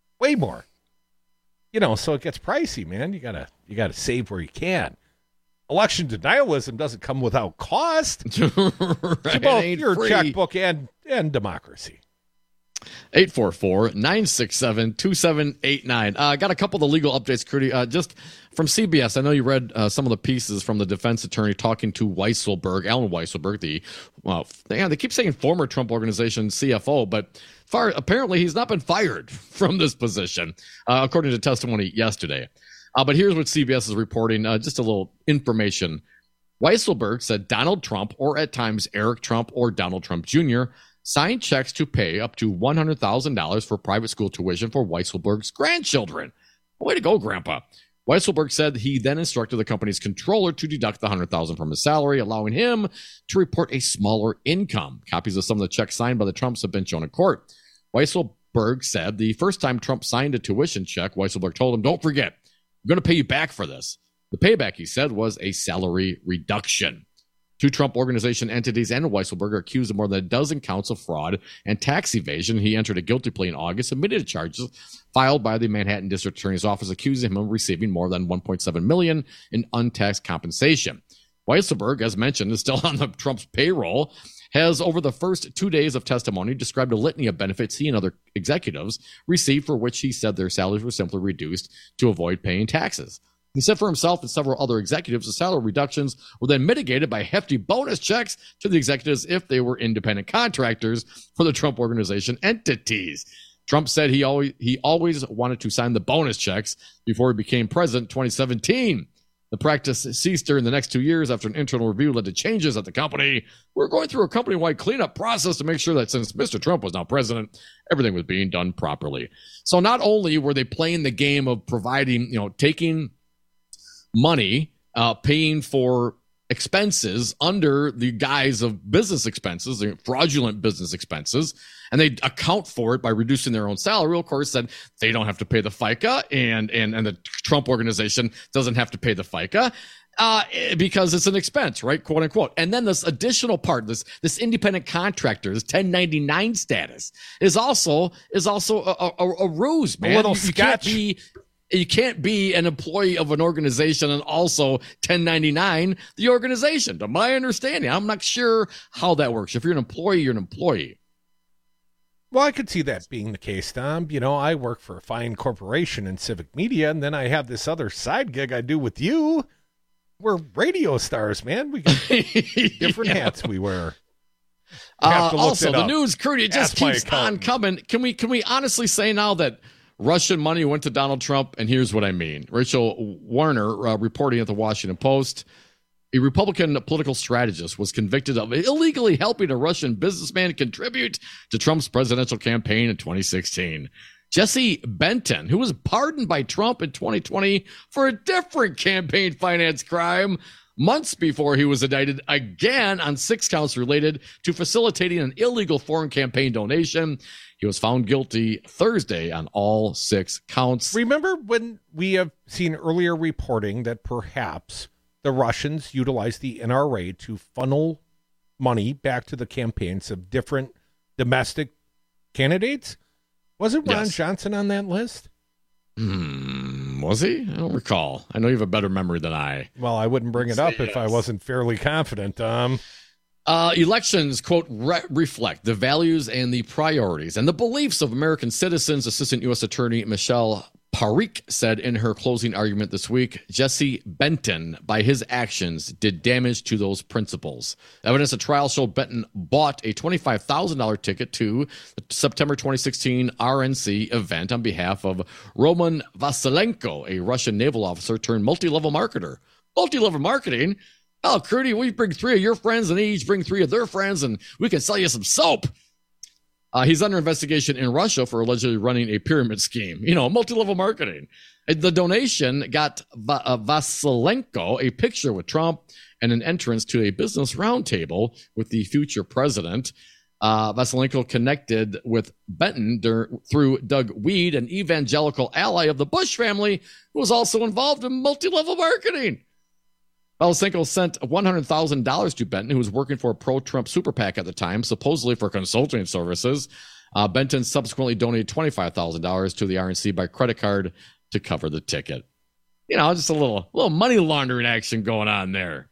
Speaker 1: So it gets pricey, man. You gotta save where you can. Election denialism doesn't come without cost. Right, it's about your free checkbook and democracy.
Speaker 23: 844-967-2789. Got a couple of the legal updates, Curdy. Just from CBS, I know you read some of the pieces from the defense attorney talking to Weisselberg, Alan Weisselberg, they keep saying former Trump Organization CFO, but apparently he's not been fired from this position, according to testimony yesterday. But here's what CBS is reporting, just a little information. Weisselberg said Donald Trump, or at times Eric Trump or Donald Trump Jr., signed checks to pay up to $100,000 for private school tuition for Weisselberg's grandchildren. Way to go, Grandpa. Weisselberg said he then instructed the company's controller to deduct the $100,000 from his salary, allowing him to report a smaller income. Copies of some of the checks signed by the Trumps have been shown in court. Weisselberg said the first time Trump signed a tuition check, Weisselberg told him, "Don't forget, I'm going to pay you back for this." The payback, he said, was a salary reduction. 2 Trump Organization entities and Weisselberg are accused of more than a dozen counts of fraud and tax evasion. He entered a guilty plea in August, admitted to charges filed by the Manhattan District Attorney's Office, accusing him of receiving more than $1.7 million in untaxed compensation. Weisselberg, as mentioned, is still on the Trump's payroll, has over the first 2 days of testimony described a litany of benefits he and other executives received, for which he said their salaries were simply reduced to avoid paying taxes. He said for himself and several other executives, the salary reductions were then mitigated by hefty bonus checks to the executives if they were independent contractors for the Trump Organization entities. Trump said he always wanted to sign the bonus checks before he became president in 2017. The practice ceased during the next 2 years after an internal review led to changes at the company. We're going through a company-wide cleanup process to make sure that since Mr. Trump was now president, everything was being done properly. So not only were they playing the game of providing, taking money, paying for expenses under the guise of business expenses, fraudulent business expenses, and they account for it by reducing their own salary. Of course, then they don't have to pay the FICA, and the Trump Organization doesn't have to pay the FICA. Because it's an expense, right? Quote unquote. And then this additional part, this independent contractor, this 1099 status is also a ruse, man.
Speaker 1: A little sketch.
Speaker 23: You can't be an employee of an organization and also 1099 the organization. To my understanding, I'm not sure how that works. If you're an employee, you're an employee.
Speaker 1: Well, I could see that being the case, Tom. You know, I work for a fine corporation in civic media, and then I have this other side gig I do with you. We're radio stars, man. We got different hats we wear.
Speaker 23: Also, the news, Curdy, it just keeps on coming. Can we honestly say now that Russian money went to Donald Trump? And here's what I mean. Rachel Warner, reporting at the Washington Post, a Republican political strategist was convicted of illegally helping a Russian businessman contribute to Trump's presidential campaign in 2016. Jesse Benton, who was pardoned by Trump in 2020 for a different campaign finance crime months before he was indicted again on 6 counts related to facilitating an illegal foreign campaign donation. He was found guilty Thursday on all 6 counts.
Speaker 1: Remember when we have seen earlier reporting that perhaps the Russians utilized the NRA to funnel money back to the campaigns of different domestic candidates? Wasn't Ron Johnson on that list?
Speaker 23: Was he? I don't recall. I know you have a better memory than I.
Speaker 1: Well, I wouldn't bring it up if I wasn't fairly confident.
Speaker 23: Elections, quote, reflect the values and the priorities and the beliefs of American citizens, Assistant U.S. Attorney Michelle Parikh said in her closing argument this week. Jesse Benton, by his actions, did damage to those principles. Evidence at trial showed Benton bought a $25,000 ticket to the September 2016 RNC event on behalf of Roman Vasilenko, a Russian naval officer turned multi-level marketer. Multi-level marketing? Oh, Crudy, we bring 3 of your friends and they each bring 3 of their friends and we can sell you some soap. He's under investigation in Russia for allegedly running a pyramid scheme. You know, multi-level marketing. The donation got Vasilenko a picture with Trump and an entrance to a business roundtable with the future president. Vasilenko connected with Benton through Doug Weed, an evangelical ally of the Bush family, who was also involved in multi-level marketing. Vasilenko sent $100,000 to Benton, who was working for a pro-Trump super PAC at the time, supposedly for consulting services. Benton subsequently donated $25,000 to the RNC by credit card to cover the ticket. You know, just a little money laundering action going on there.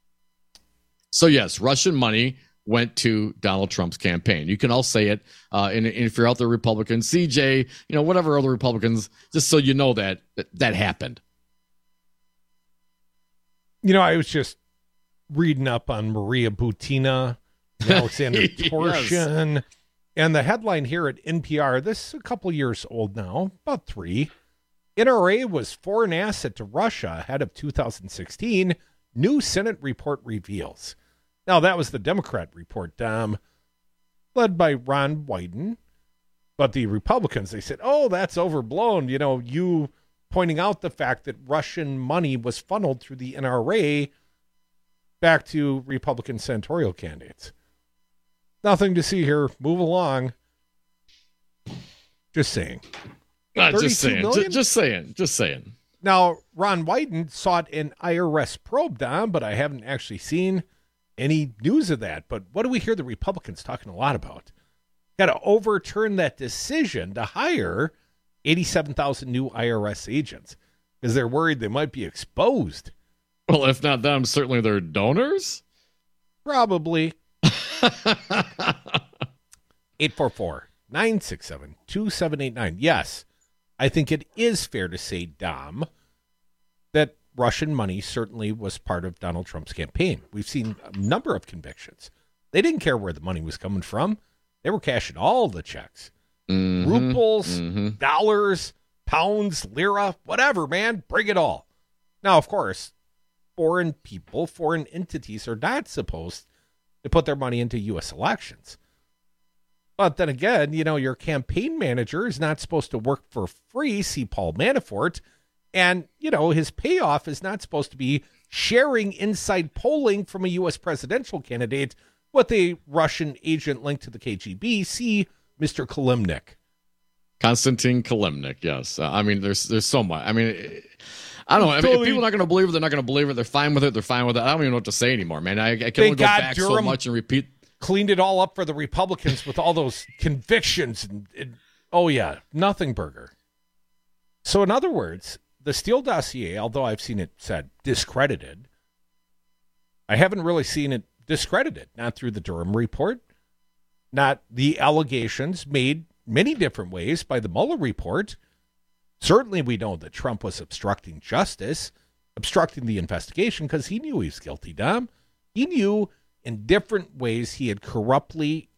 Speaker 23: So yes, Russian money went to Donald Trump's campaign. You can all say it. And if you're out there, Republicans, CJ, you know, whatever other Republicans, just so you know that happened.
Speaker 1: You know, I was just reading up on Maria Butina, Alexander Torshin, yes. And the headline here at NPR, this is a couple years old now, about 3. NRA was foreign asset to Russia ahead of 2016. New Senate report reveals. Now, that was the Democrat report, led by Ron Wyden. But the Republicans, they said, oh, that's overblown. You know, you pointing out the fact that Russian money was funneled through the NRA back to Republican senatorial candidates. Nothing to see here. Move along. Just saying.
Speaker 23: Just saying.
Speaker 1: Now, Ron Wyden sought an IRS probe, Don, but I haven't actually seen any news of that. But what do we hear the Republicans talking a lot about? Got to overturn that decision to hire 87,000 new IRS agents because they're worried they might be exposed.
Speaker 23: Well, if not them, certainly their donors?
Speaker 1: Probably. 844-967-2789. Yes, I think it is fair to say, Dom, that Russian money certainly was part of Donald Trump's campaign. We've seen a number of convictions. They didn't care where the money was coming from. They were cashing all the checks. Rubles, dollars, pounds, lira, whatever, man. Bring it all. Now, of course, foreign people, foreign entities are not supposed to put their money into U.S. elections. But then again, you know, your campaign manager is not supposed to work for free, see Paul Manafort, and, you know, his payoff is not supposed to be sharing inside polling from a U.S. presidential candidate with a Russian agent linked to the KGB, see Mr. Kilimnik.
Speaker 23: Konstantin Kilimnik, yes. I mean, there's so much. I mean, I don't know. I mean, if people are not going to believe it, they're not going to believe it. They're fine with it. They're fine with it. I don't even know what to say anymore, man. I can only go back so much and repeat.
Speaker 1: Cleaned it all up for the Republicans with all those convictions. Nothing burger. So in other words, the Steele dossier, although I've seen it said discredited, I haven't really seen it discredited. Not through the Durham report, not the allegations made many different ways by the Mueller report. Certainly we know that Trump was obstructing justice, obstructing the investigation because he knew he was guilty, Dom. He knew in different ways he had corruptly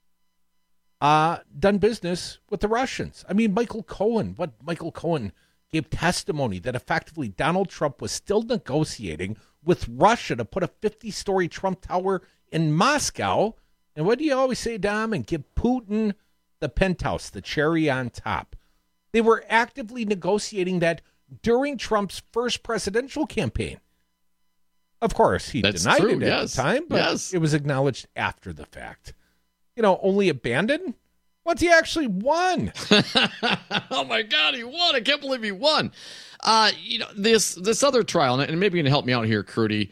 Speaker 1: done business with the Russians. I mean, Michael Cohen gave testimony that effectively Donald Trump was still negotiating with Russia to put a 50-story Trump Tower in Moscow. And what do you always say, Dom? And give Putin the penthouse, the cherry on top. They were actively negotiating that during Trump's first presidential campaign. Of course, he denied it at the time, but it was acknowledged after the fact. Only abandoned once he actually won.
Speaker 23: Oh, my God, he won. I can't believe he won. This other trial, and maybe you can help me out here, Crudy,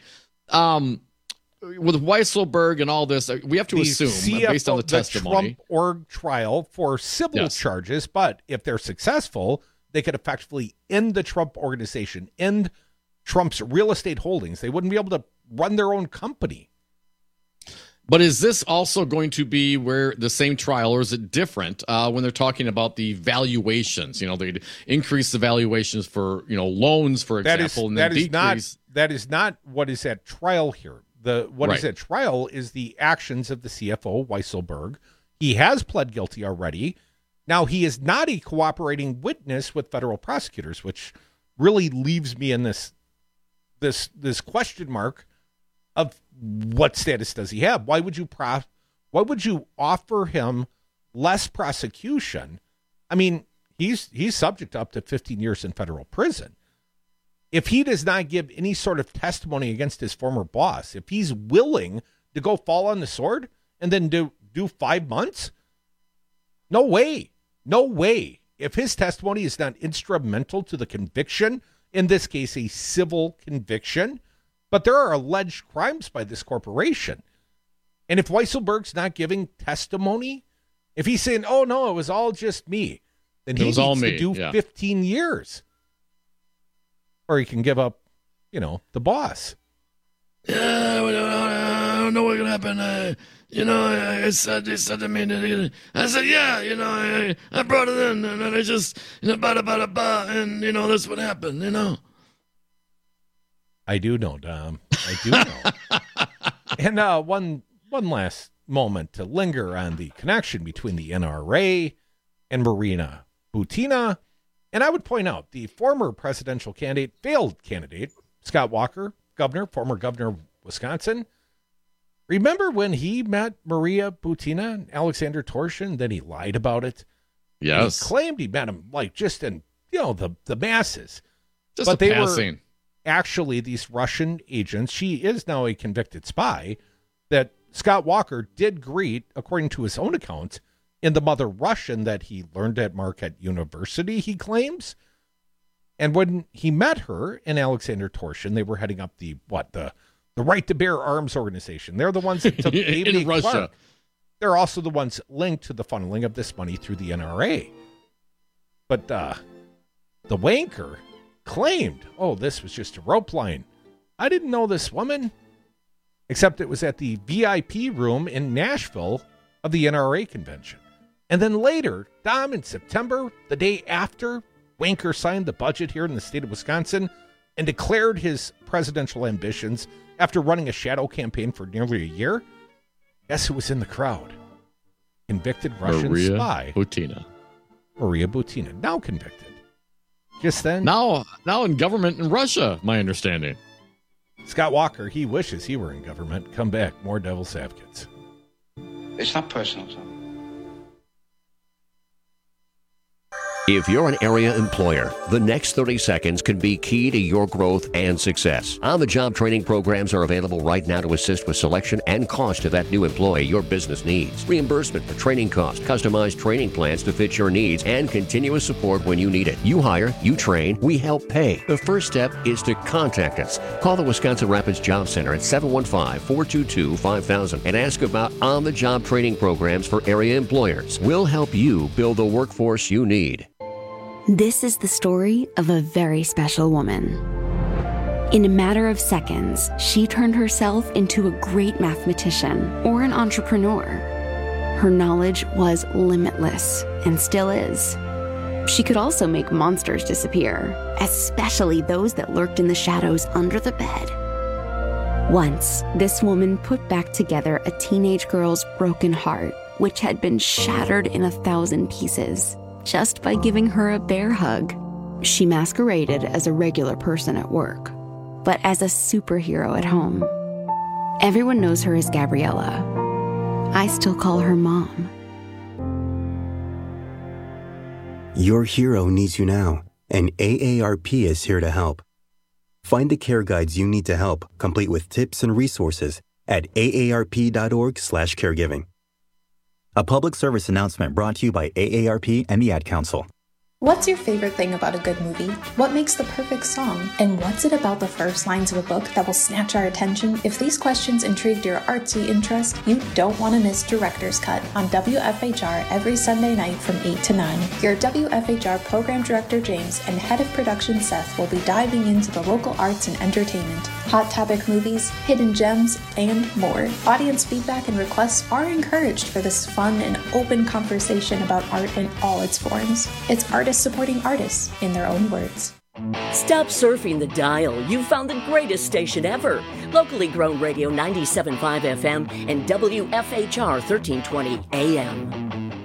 Speaker 23: with Weisselberg and all this, we have to assume, based on the testimony.
Speaker 1: The Trump org trial for civil charges, but if they're successful, they could effectively end the Trump organization, end Trump's real estate holdings. They wouldn't be able to run their own company.
Speaker 23: But is this also going to be where the same trial, or is it different when they're talking about the valuations? They'd increase the valuations for, loans, for example, and then decrease.
Speaker 1: That is not what is at trial here. What is at trial is the actions of the CFO, Weisselberg. He has pled guilty already. Now, he is not a cooperating witness with federal prosecutors, which really leaves me in this question mark of what status does he have? Why would you offer him less prosecution? I mean, he's subject to up to 15 years in federal prison. If he does not give any sort of testimony against his former boss, if he's willing to go fall on the sword and then do 5 months, no way. If his testimony is not instrumental to the conviction, in this case, a civil conviction, but there are alleged crimes by this corporation. And if Weisselberg's not giving testimony, if he's saying, oh, no, it was all just me, then he needs to do 15 years. Or he can give up, the boss.
Speaker 23: Yeah, I don't know what's going to happen. I said to me, I said, yeah, I brought it in, and then I just, ba-da-ba-da-ba, and, that's what happened,
Speaker 1: I do know, Dom. I do know. And one last moment to linger on the connection between the NRA and Marina Butina. And I would point out the former presidential failed candidate, Scott Walker, former governor of Wisconsin. Remember when he met Maria Butina and Alexander Torshin? Then he lied about it.
Speaker 23: Yes.
Speaker 1: He claimed he met him just in, the masses.
Speaker 23: Just
Speaker 1: but they
Speaker 23: passing.
Speaker 1: Were actually these Russian agents. She is now a convicted spy that Scott Walker did greet, according to his own account, in the mother Russian that he learned at Marquette University, he claims. And when he met her and Alexander Torshin, they were heading up the Right to Bear Arms organization. They're the ones that took David
Speaker 23: in Russia.
Speaker 1: Clark. They're also the ones linked to the funneling of this money through the NRA. But the wanker claimed, oh, this was just a rope line. I didn't know this woman, except it was at the VIP room in Nashville of the NRA convention. And then later, Dom, in September, the day after Wanker signed the budget here in the state of Wisconsin and declared his presidential ambitions after running a shadow campaign for nearly a year, guess who was in the crowd? Convicted Russian spy. Maria Butina, now convicted. Just then.
Speaker 23: Now in government in Russia, my understanding.
Speaker 1: Scott Walker, he wishes he were in government. Come back, more Devil's Advocates.
Speaker 14: It's not personal, son. If you're an area employer, the next 30 seconds can be key to your growth and success. On-the-job training programs are available right now to assist with selection and cost of that new employee your business needs. Reimbursement for training costs, customized training plans to fit your needs, and continuous support when you need it. You hire, you train, we help pay. The first step is to contact us. Call the Wisconsin Rapids Job Center at 715-422-5000 and ask about on-the-job training programs for area employers. We'll help you build the workforce you need.
Speaker 17: This is the story of a very special woman. In a matter of seconds, she turned herself into a great mathematician or an entrepreneur. Her knowledge was limitless and still is. She could also make monsters disappear, especially those that lurked in the shadows under the bed. Once, this woman put back together a teenage girl's broken heart, which had been shattered in 1,000 pieces. Just by giving her a bear hug. She masqueraded as a regular person at work, but as a superhero at home. Everyone knows her as Gabriella. I still call her Mom.
Speaker 18: Your hero needs you now, and AARP is here to help. Find the care guides you need to help, complete with tips and resources at aarp.org/caregiving. A public service announcement brought to you by AARP and the Ad Council.
Speaker 21: What's your favorite thing about a good movie? What makes the perfect song? And what's it about the first lines of a book that will snatch our attention? If these questions intrigued your artsy interest, you don't want to miss Director's Cut on WFHR every Sunday night from 8 to 9. Your WFHR Program Director James and Head of Production Seth will be diving into the local arts and entertainment, hot topic movies, hidden gems, and more. Audience feedback and requests are encouraged for this fun and open conversation about art in all its forms. It's artists supporting artists in their own words.
Speaker 2: Stop surfing the dial. You've found the greatest station ever. Locally grown radio 97.5 FM and WFHR 1320 AM.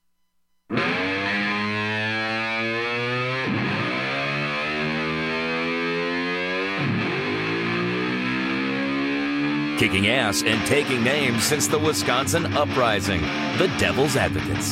Speaker 20: Kicking ass and taking names since the Wisconsin Uprising. The Devil's Advocates.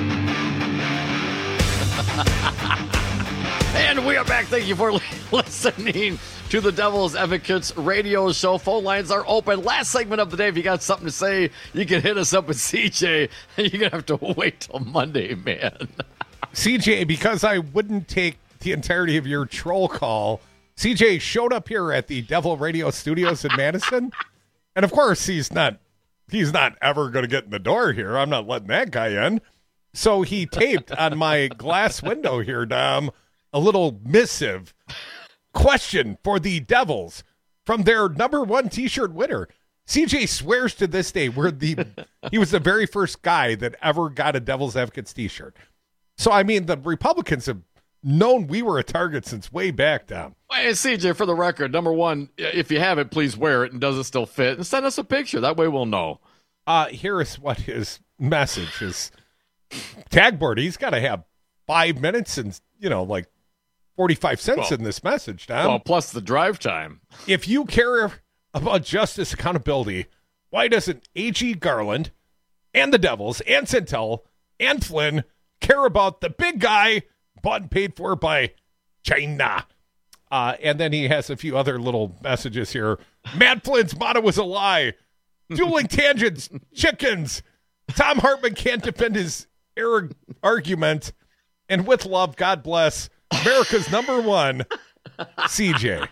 Speaker 23: And we are back. Thank you for listening to the Devil's Advocates radio show. Phone lines are open. Last segment of the day. If you got something to say, you can hit us up with CJ. You're going to have to wait till Monday, man.
Speaker 1: CJ, because I wouldn't take the entirety of your troll call, CJ showed up here at the Devil Radio Studios in Madison. And of course, he's not ever going to get in the door here. I'm not letting that guy in. So he taped on my glass window here, Dom, a little missive question for the Devils from their #1 T-shirt winner. CJ swears to this day he was the very first guy that ever got a Devil's Advocates T-shirt. So, I mean, the Republicans have known we were a target since way back, Dom.
Speaker 23: Hey, CJ, for the record, #1, if you have it, please wear it, and does it still fit? And send us a picture. That way we'll know.
Speaker 1: Here is what his message is. Tagboard, he's got to have 5 minutes and, 45 cents in this message, Dom.
Speaker 23: Well, plus the drive time.
Speaker 1: If you care about justice, accountability, why doesn't A.G. Garland and the Devils and Centel and Flynn care about the big guy bought and paid for by China? And then he has a few other little messages here. Matt Flynn's motto was a lie. Dueling tangents, chickens. Tom Hartman can't defend his argument. And with love, God bless America's #1, CJ.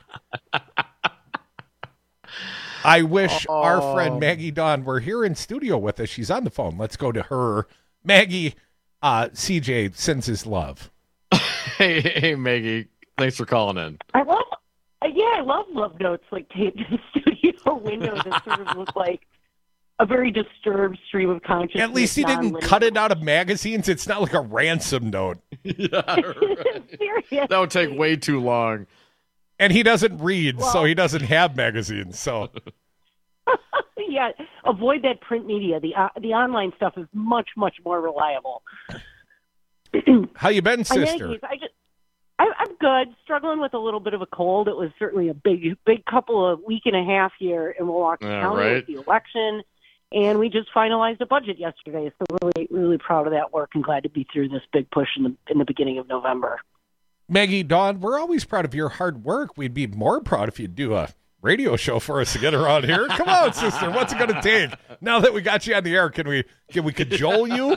Speaker 1: I wish our friend Maggie Dawn were here in studio with us. She's on the phone. Let's go to her. Maggie, CJ sends his love.
Speaker 23: Hey, Maggie. Thanks for calling in.
Speaker 25: I love love notes like taped to the studio window that sort of look like a very disturbed stream of consciousness.
Speaker 1: At least he didn't cut it out of magazines. It's not like a ransom note.
Speaker 23: Yeah, right.
Speaker 25: Seriously.
Speaker 23: That would take way too long.
Speaker 1: And he doesn't read, so he doesn't have magazines. So,
Speaker 25: yeah, avoid that print media. The online stuff is much, much more reliable.
Speaker 1: How you been, sister?
Speaker 25: I'm good. Struggling with a little bit of a cold. It was certainly a big couple of week and a half here in Milwaukee County with the election And we just finalized a budget yesterday, so really, really proud of that work and glad to be through this big push in the beginning of November.
Speaker 1: Maggie, Dawn, we're always proud of your hard work. We'd be more proud if you'd do a radio show for us to get around here. Come on, sister. What's it going to take? Now that we got you on the air, can we cajole you?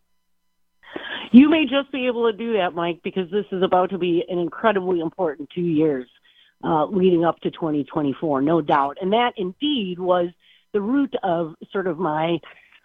Speaker 25: You may just be able to do that, Mike, because this is about to be an incredibly important 2 years leading up to 2024, no doubt. And that indeed was the root of sort of my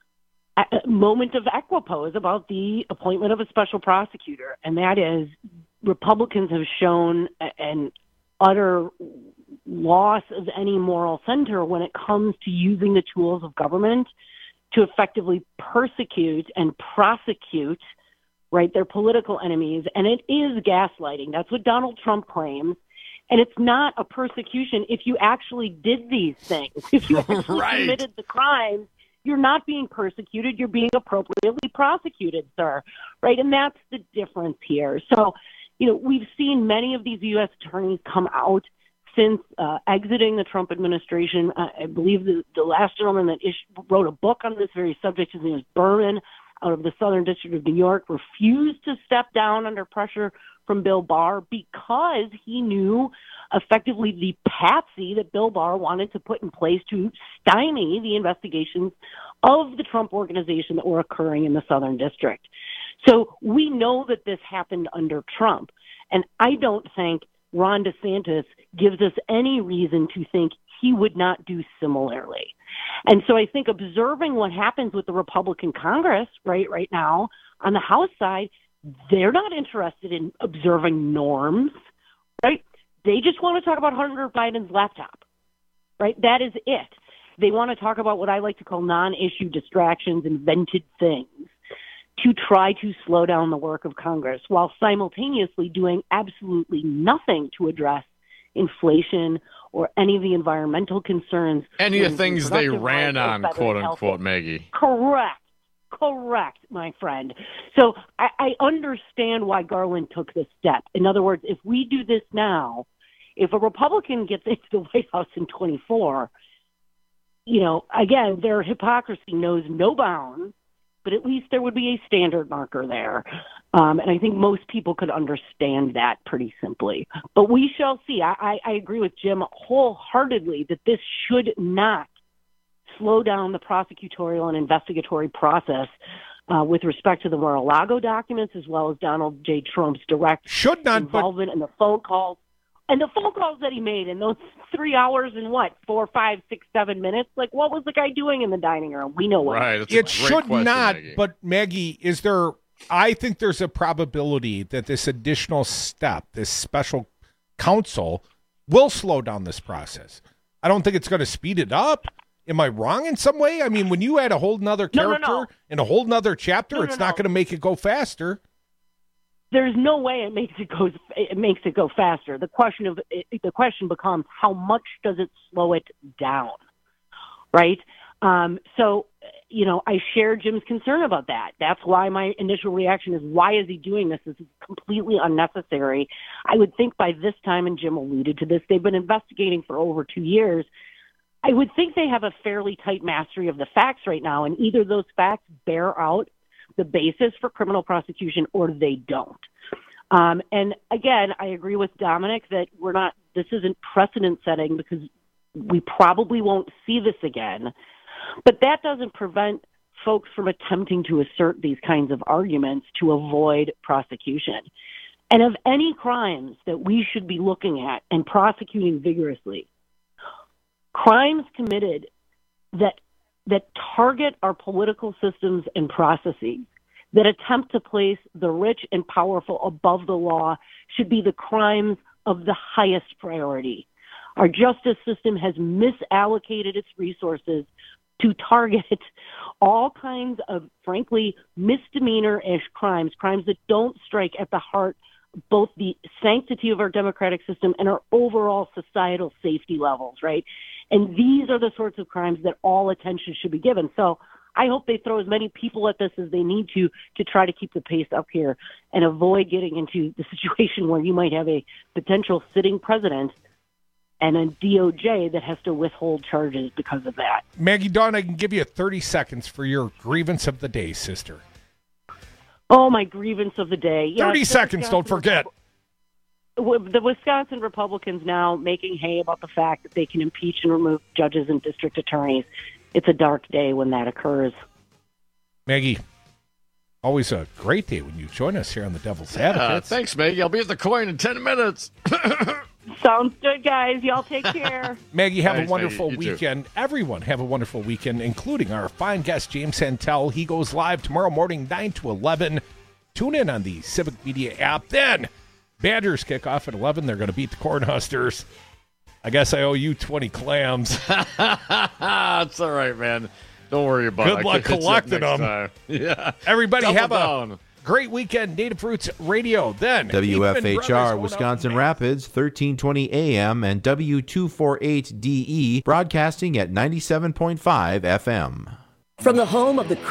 Speaker 25: moment of equipoise about the appointment of a special prosecutor. And that is, Republicans have shown an utter loss of any moral center when it comes to using the tools of government to effectively persecute and prosecute, right, their political enemies. And it is gaslighting. That's what Donald Trump claims. And it's not a persecution if you actually did these things. If you actually committed the crimes, you're not being persecuted. You're being appropriately prosecuted, sir. Right? And that's the difference here. So, we've seen many of these U.S. attorneys come out since exiting the Trump administration. I believe the last gentleman that wrote a book on this very subject, his name is Berman, out of the Southern District of New York, refused to step down under pressure from Bill Barr because he knew effectively the patsy that Bill Barr wanted to put in place to stymie the investigations of the Trump organization that were occurring in the Southern District. So we know that this happened under Trump, and I don't think Ron DeSantis gives us any reason to think he would not do similarly. And so I think observing what happens with the Republican Congress right now on the House side, they're not interested in observing norms, right? They just want to talk about Hunter Biden's laptop, right? That is it. They want to talk about what I like to call non-issue distractions, invented things, to try to slow down the work of Congress while simultaneously doing absolutely nothing to address inflation or any of the environmental concerns.
Speaker 23: Any of the things they ran on, quote unquote, Maggie.
Speaker 25: Correct, my friend. So I understand why Garland took this step. In other words, if we do this now, if a Republican gets into the White House in 24, again, their hypocrisy knows no bounds, but at least there would be a standard marker there. And I think most people could understand that pretty simply. But we shall see. I agree with Jim wholeheartedly that this should not slow down the prosecutorial and investigatory process with respect to the Mar-a-Lago documents, as well as Donald J. Trump's direct involvement in the phone calls. And the phone calls that he made in those 3 hours and 4, 5, 6, 7 minutes, like what was the guy doing in the dining room? We know what.
Speaker 23: Right.
Speaker 1: It should not, Maggie. But Maggie, I think there's a probability that this additional step, this special counsel, will slow down this process. I don't think it's going to speed it up. Am I wrong in some way? I mean, when you add a whole nother character and a whole nother chapter, it's not going to make it go faster.
Speaker 25: There's no way it makes it go faster. The question becomes, how much does it slow it down, right? So, I share Jim's concern about that. That's why my initial reaction is, why is he doing this? This is completely unnecessary. I would think by this time, and Jim alluded to this, they've been investigating for over 2 years. I would think they have a fairly tight mastery of the facts right now, and either those facts bear out the basis for criminal prosecution or they don't. And again, I agree with Dominic that this isn't precedent setting because we probably won't see this again. But that doesn't prevent folks from attempting to assert these kinds of arguments to avoid prosecution. And of any crimes that we should be looking at and prosecuting vigorously, crimes committed that target our political systems and processes, that attempt to place the rich and powerful above the law, should be the crimes of the highest priority. Our justice system has misallocated its resources to target all kinds of, frankly, misdemeanor-ish crimes that don't strike at the heart both the sanctity of our democratic system and our overall societal safety levels, right? And these are the sorts of crimes that all attention should be given. So I hope they throw as many people at this as they need to try to keep the pace up here and avoid getting into the situation where you might have a potential sitting president and a DOJ that has to withhold charges because of that.
Speaker 1: Maggie Dawn, I can give you 30 seconds for your grievance of the day, sister.
Speaker 25: Oh, my grievance of the day.
Speaker 1: 30 seconds, don't forget.
Speaker 25: The Wisconsin Republicans now making hay about the fact that they can impeach and remove judges and district attorneys. It's a dark day when that occurs.
Speaker 1: Maggie, always a great day when you join us here on the Devil's Advocates.
Speaker 23: Thanks, Maggie. I'll be at the coin in 10 minutes.
Speaker 25: Sounds good, guys. Y'all take care.
Speaker 1: Maggie, have
Speaker 23: Thanks,
Speaker 1: a wonderful
Speaker 23: Maggie. You
Speaker 1: weekend. Everyone have a wonderful weekend, including our fine guest, James Santel. He goes live tomorrow morning, 9 to 11. Tune in on the Civic Media app. Then, Badgers kick off at 11. They're going to beat the Cornhuskers. I guess I owe you 20 clams.
Speaker 23: It's all right, man. Don't worry about it.
Speaker 1: Good luck collecting them.
Speaker 23: Time. Yeah.
Speaker 1: Everybody
Speaker 23: Double
Speaker 1: have
Speaker 23: down.
Speaker 1: a great weekend. Native Roots Radio. Then
Speaker 8: WFHR Wisconsin Rapids, 1320 AM and W248DE, broadcasting at 97.5 FM.
Speaker 2: From the home of the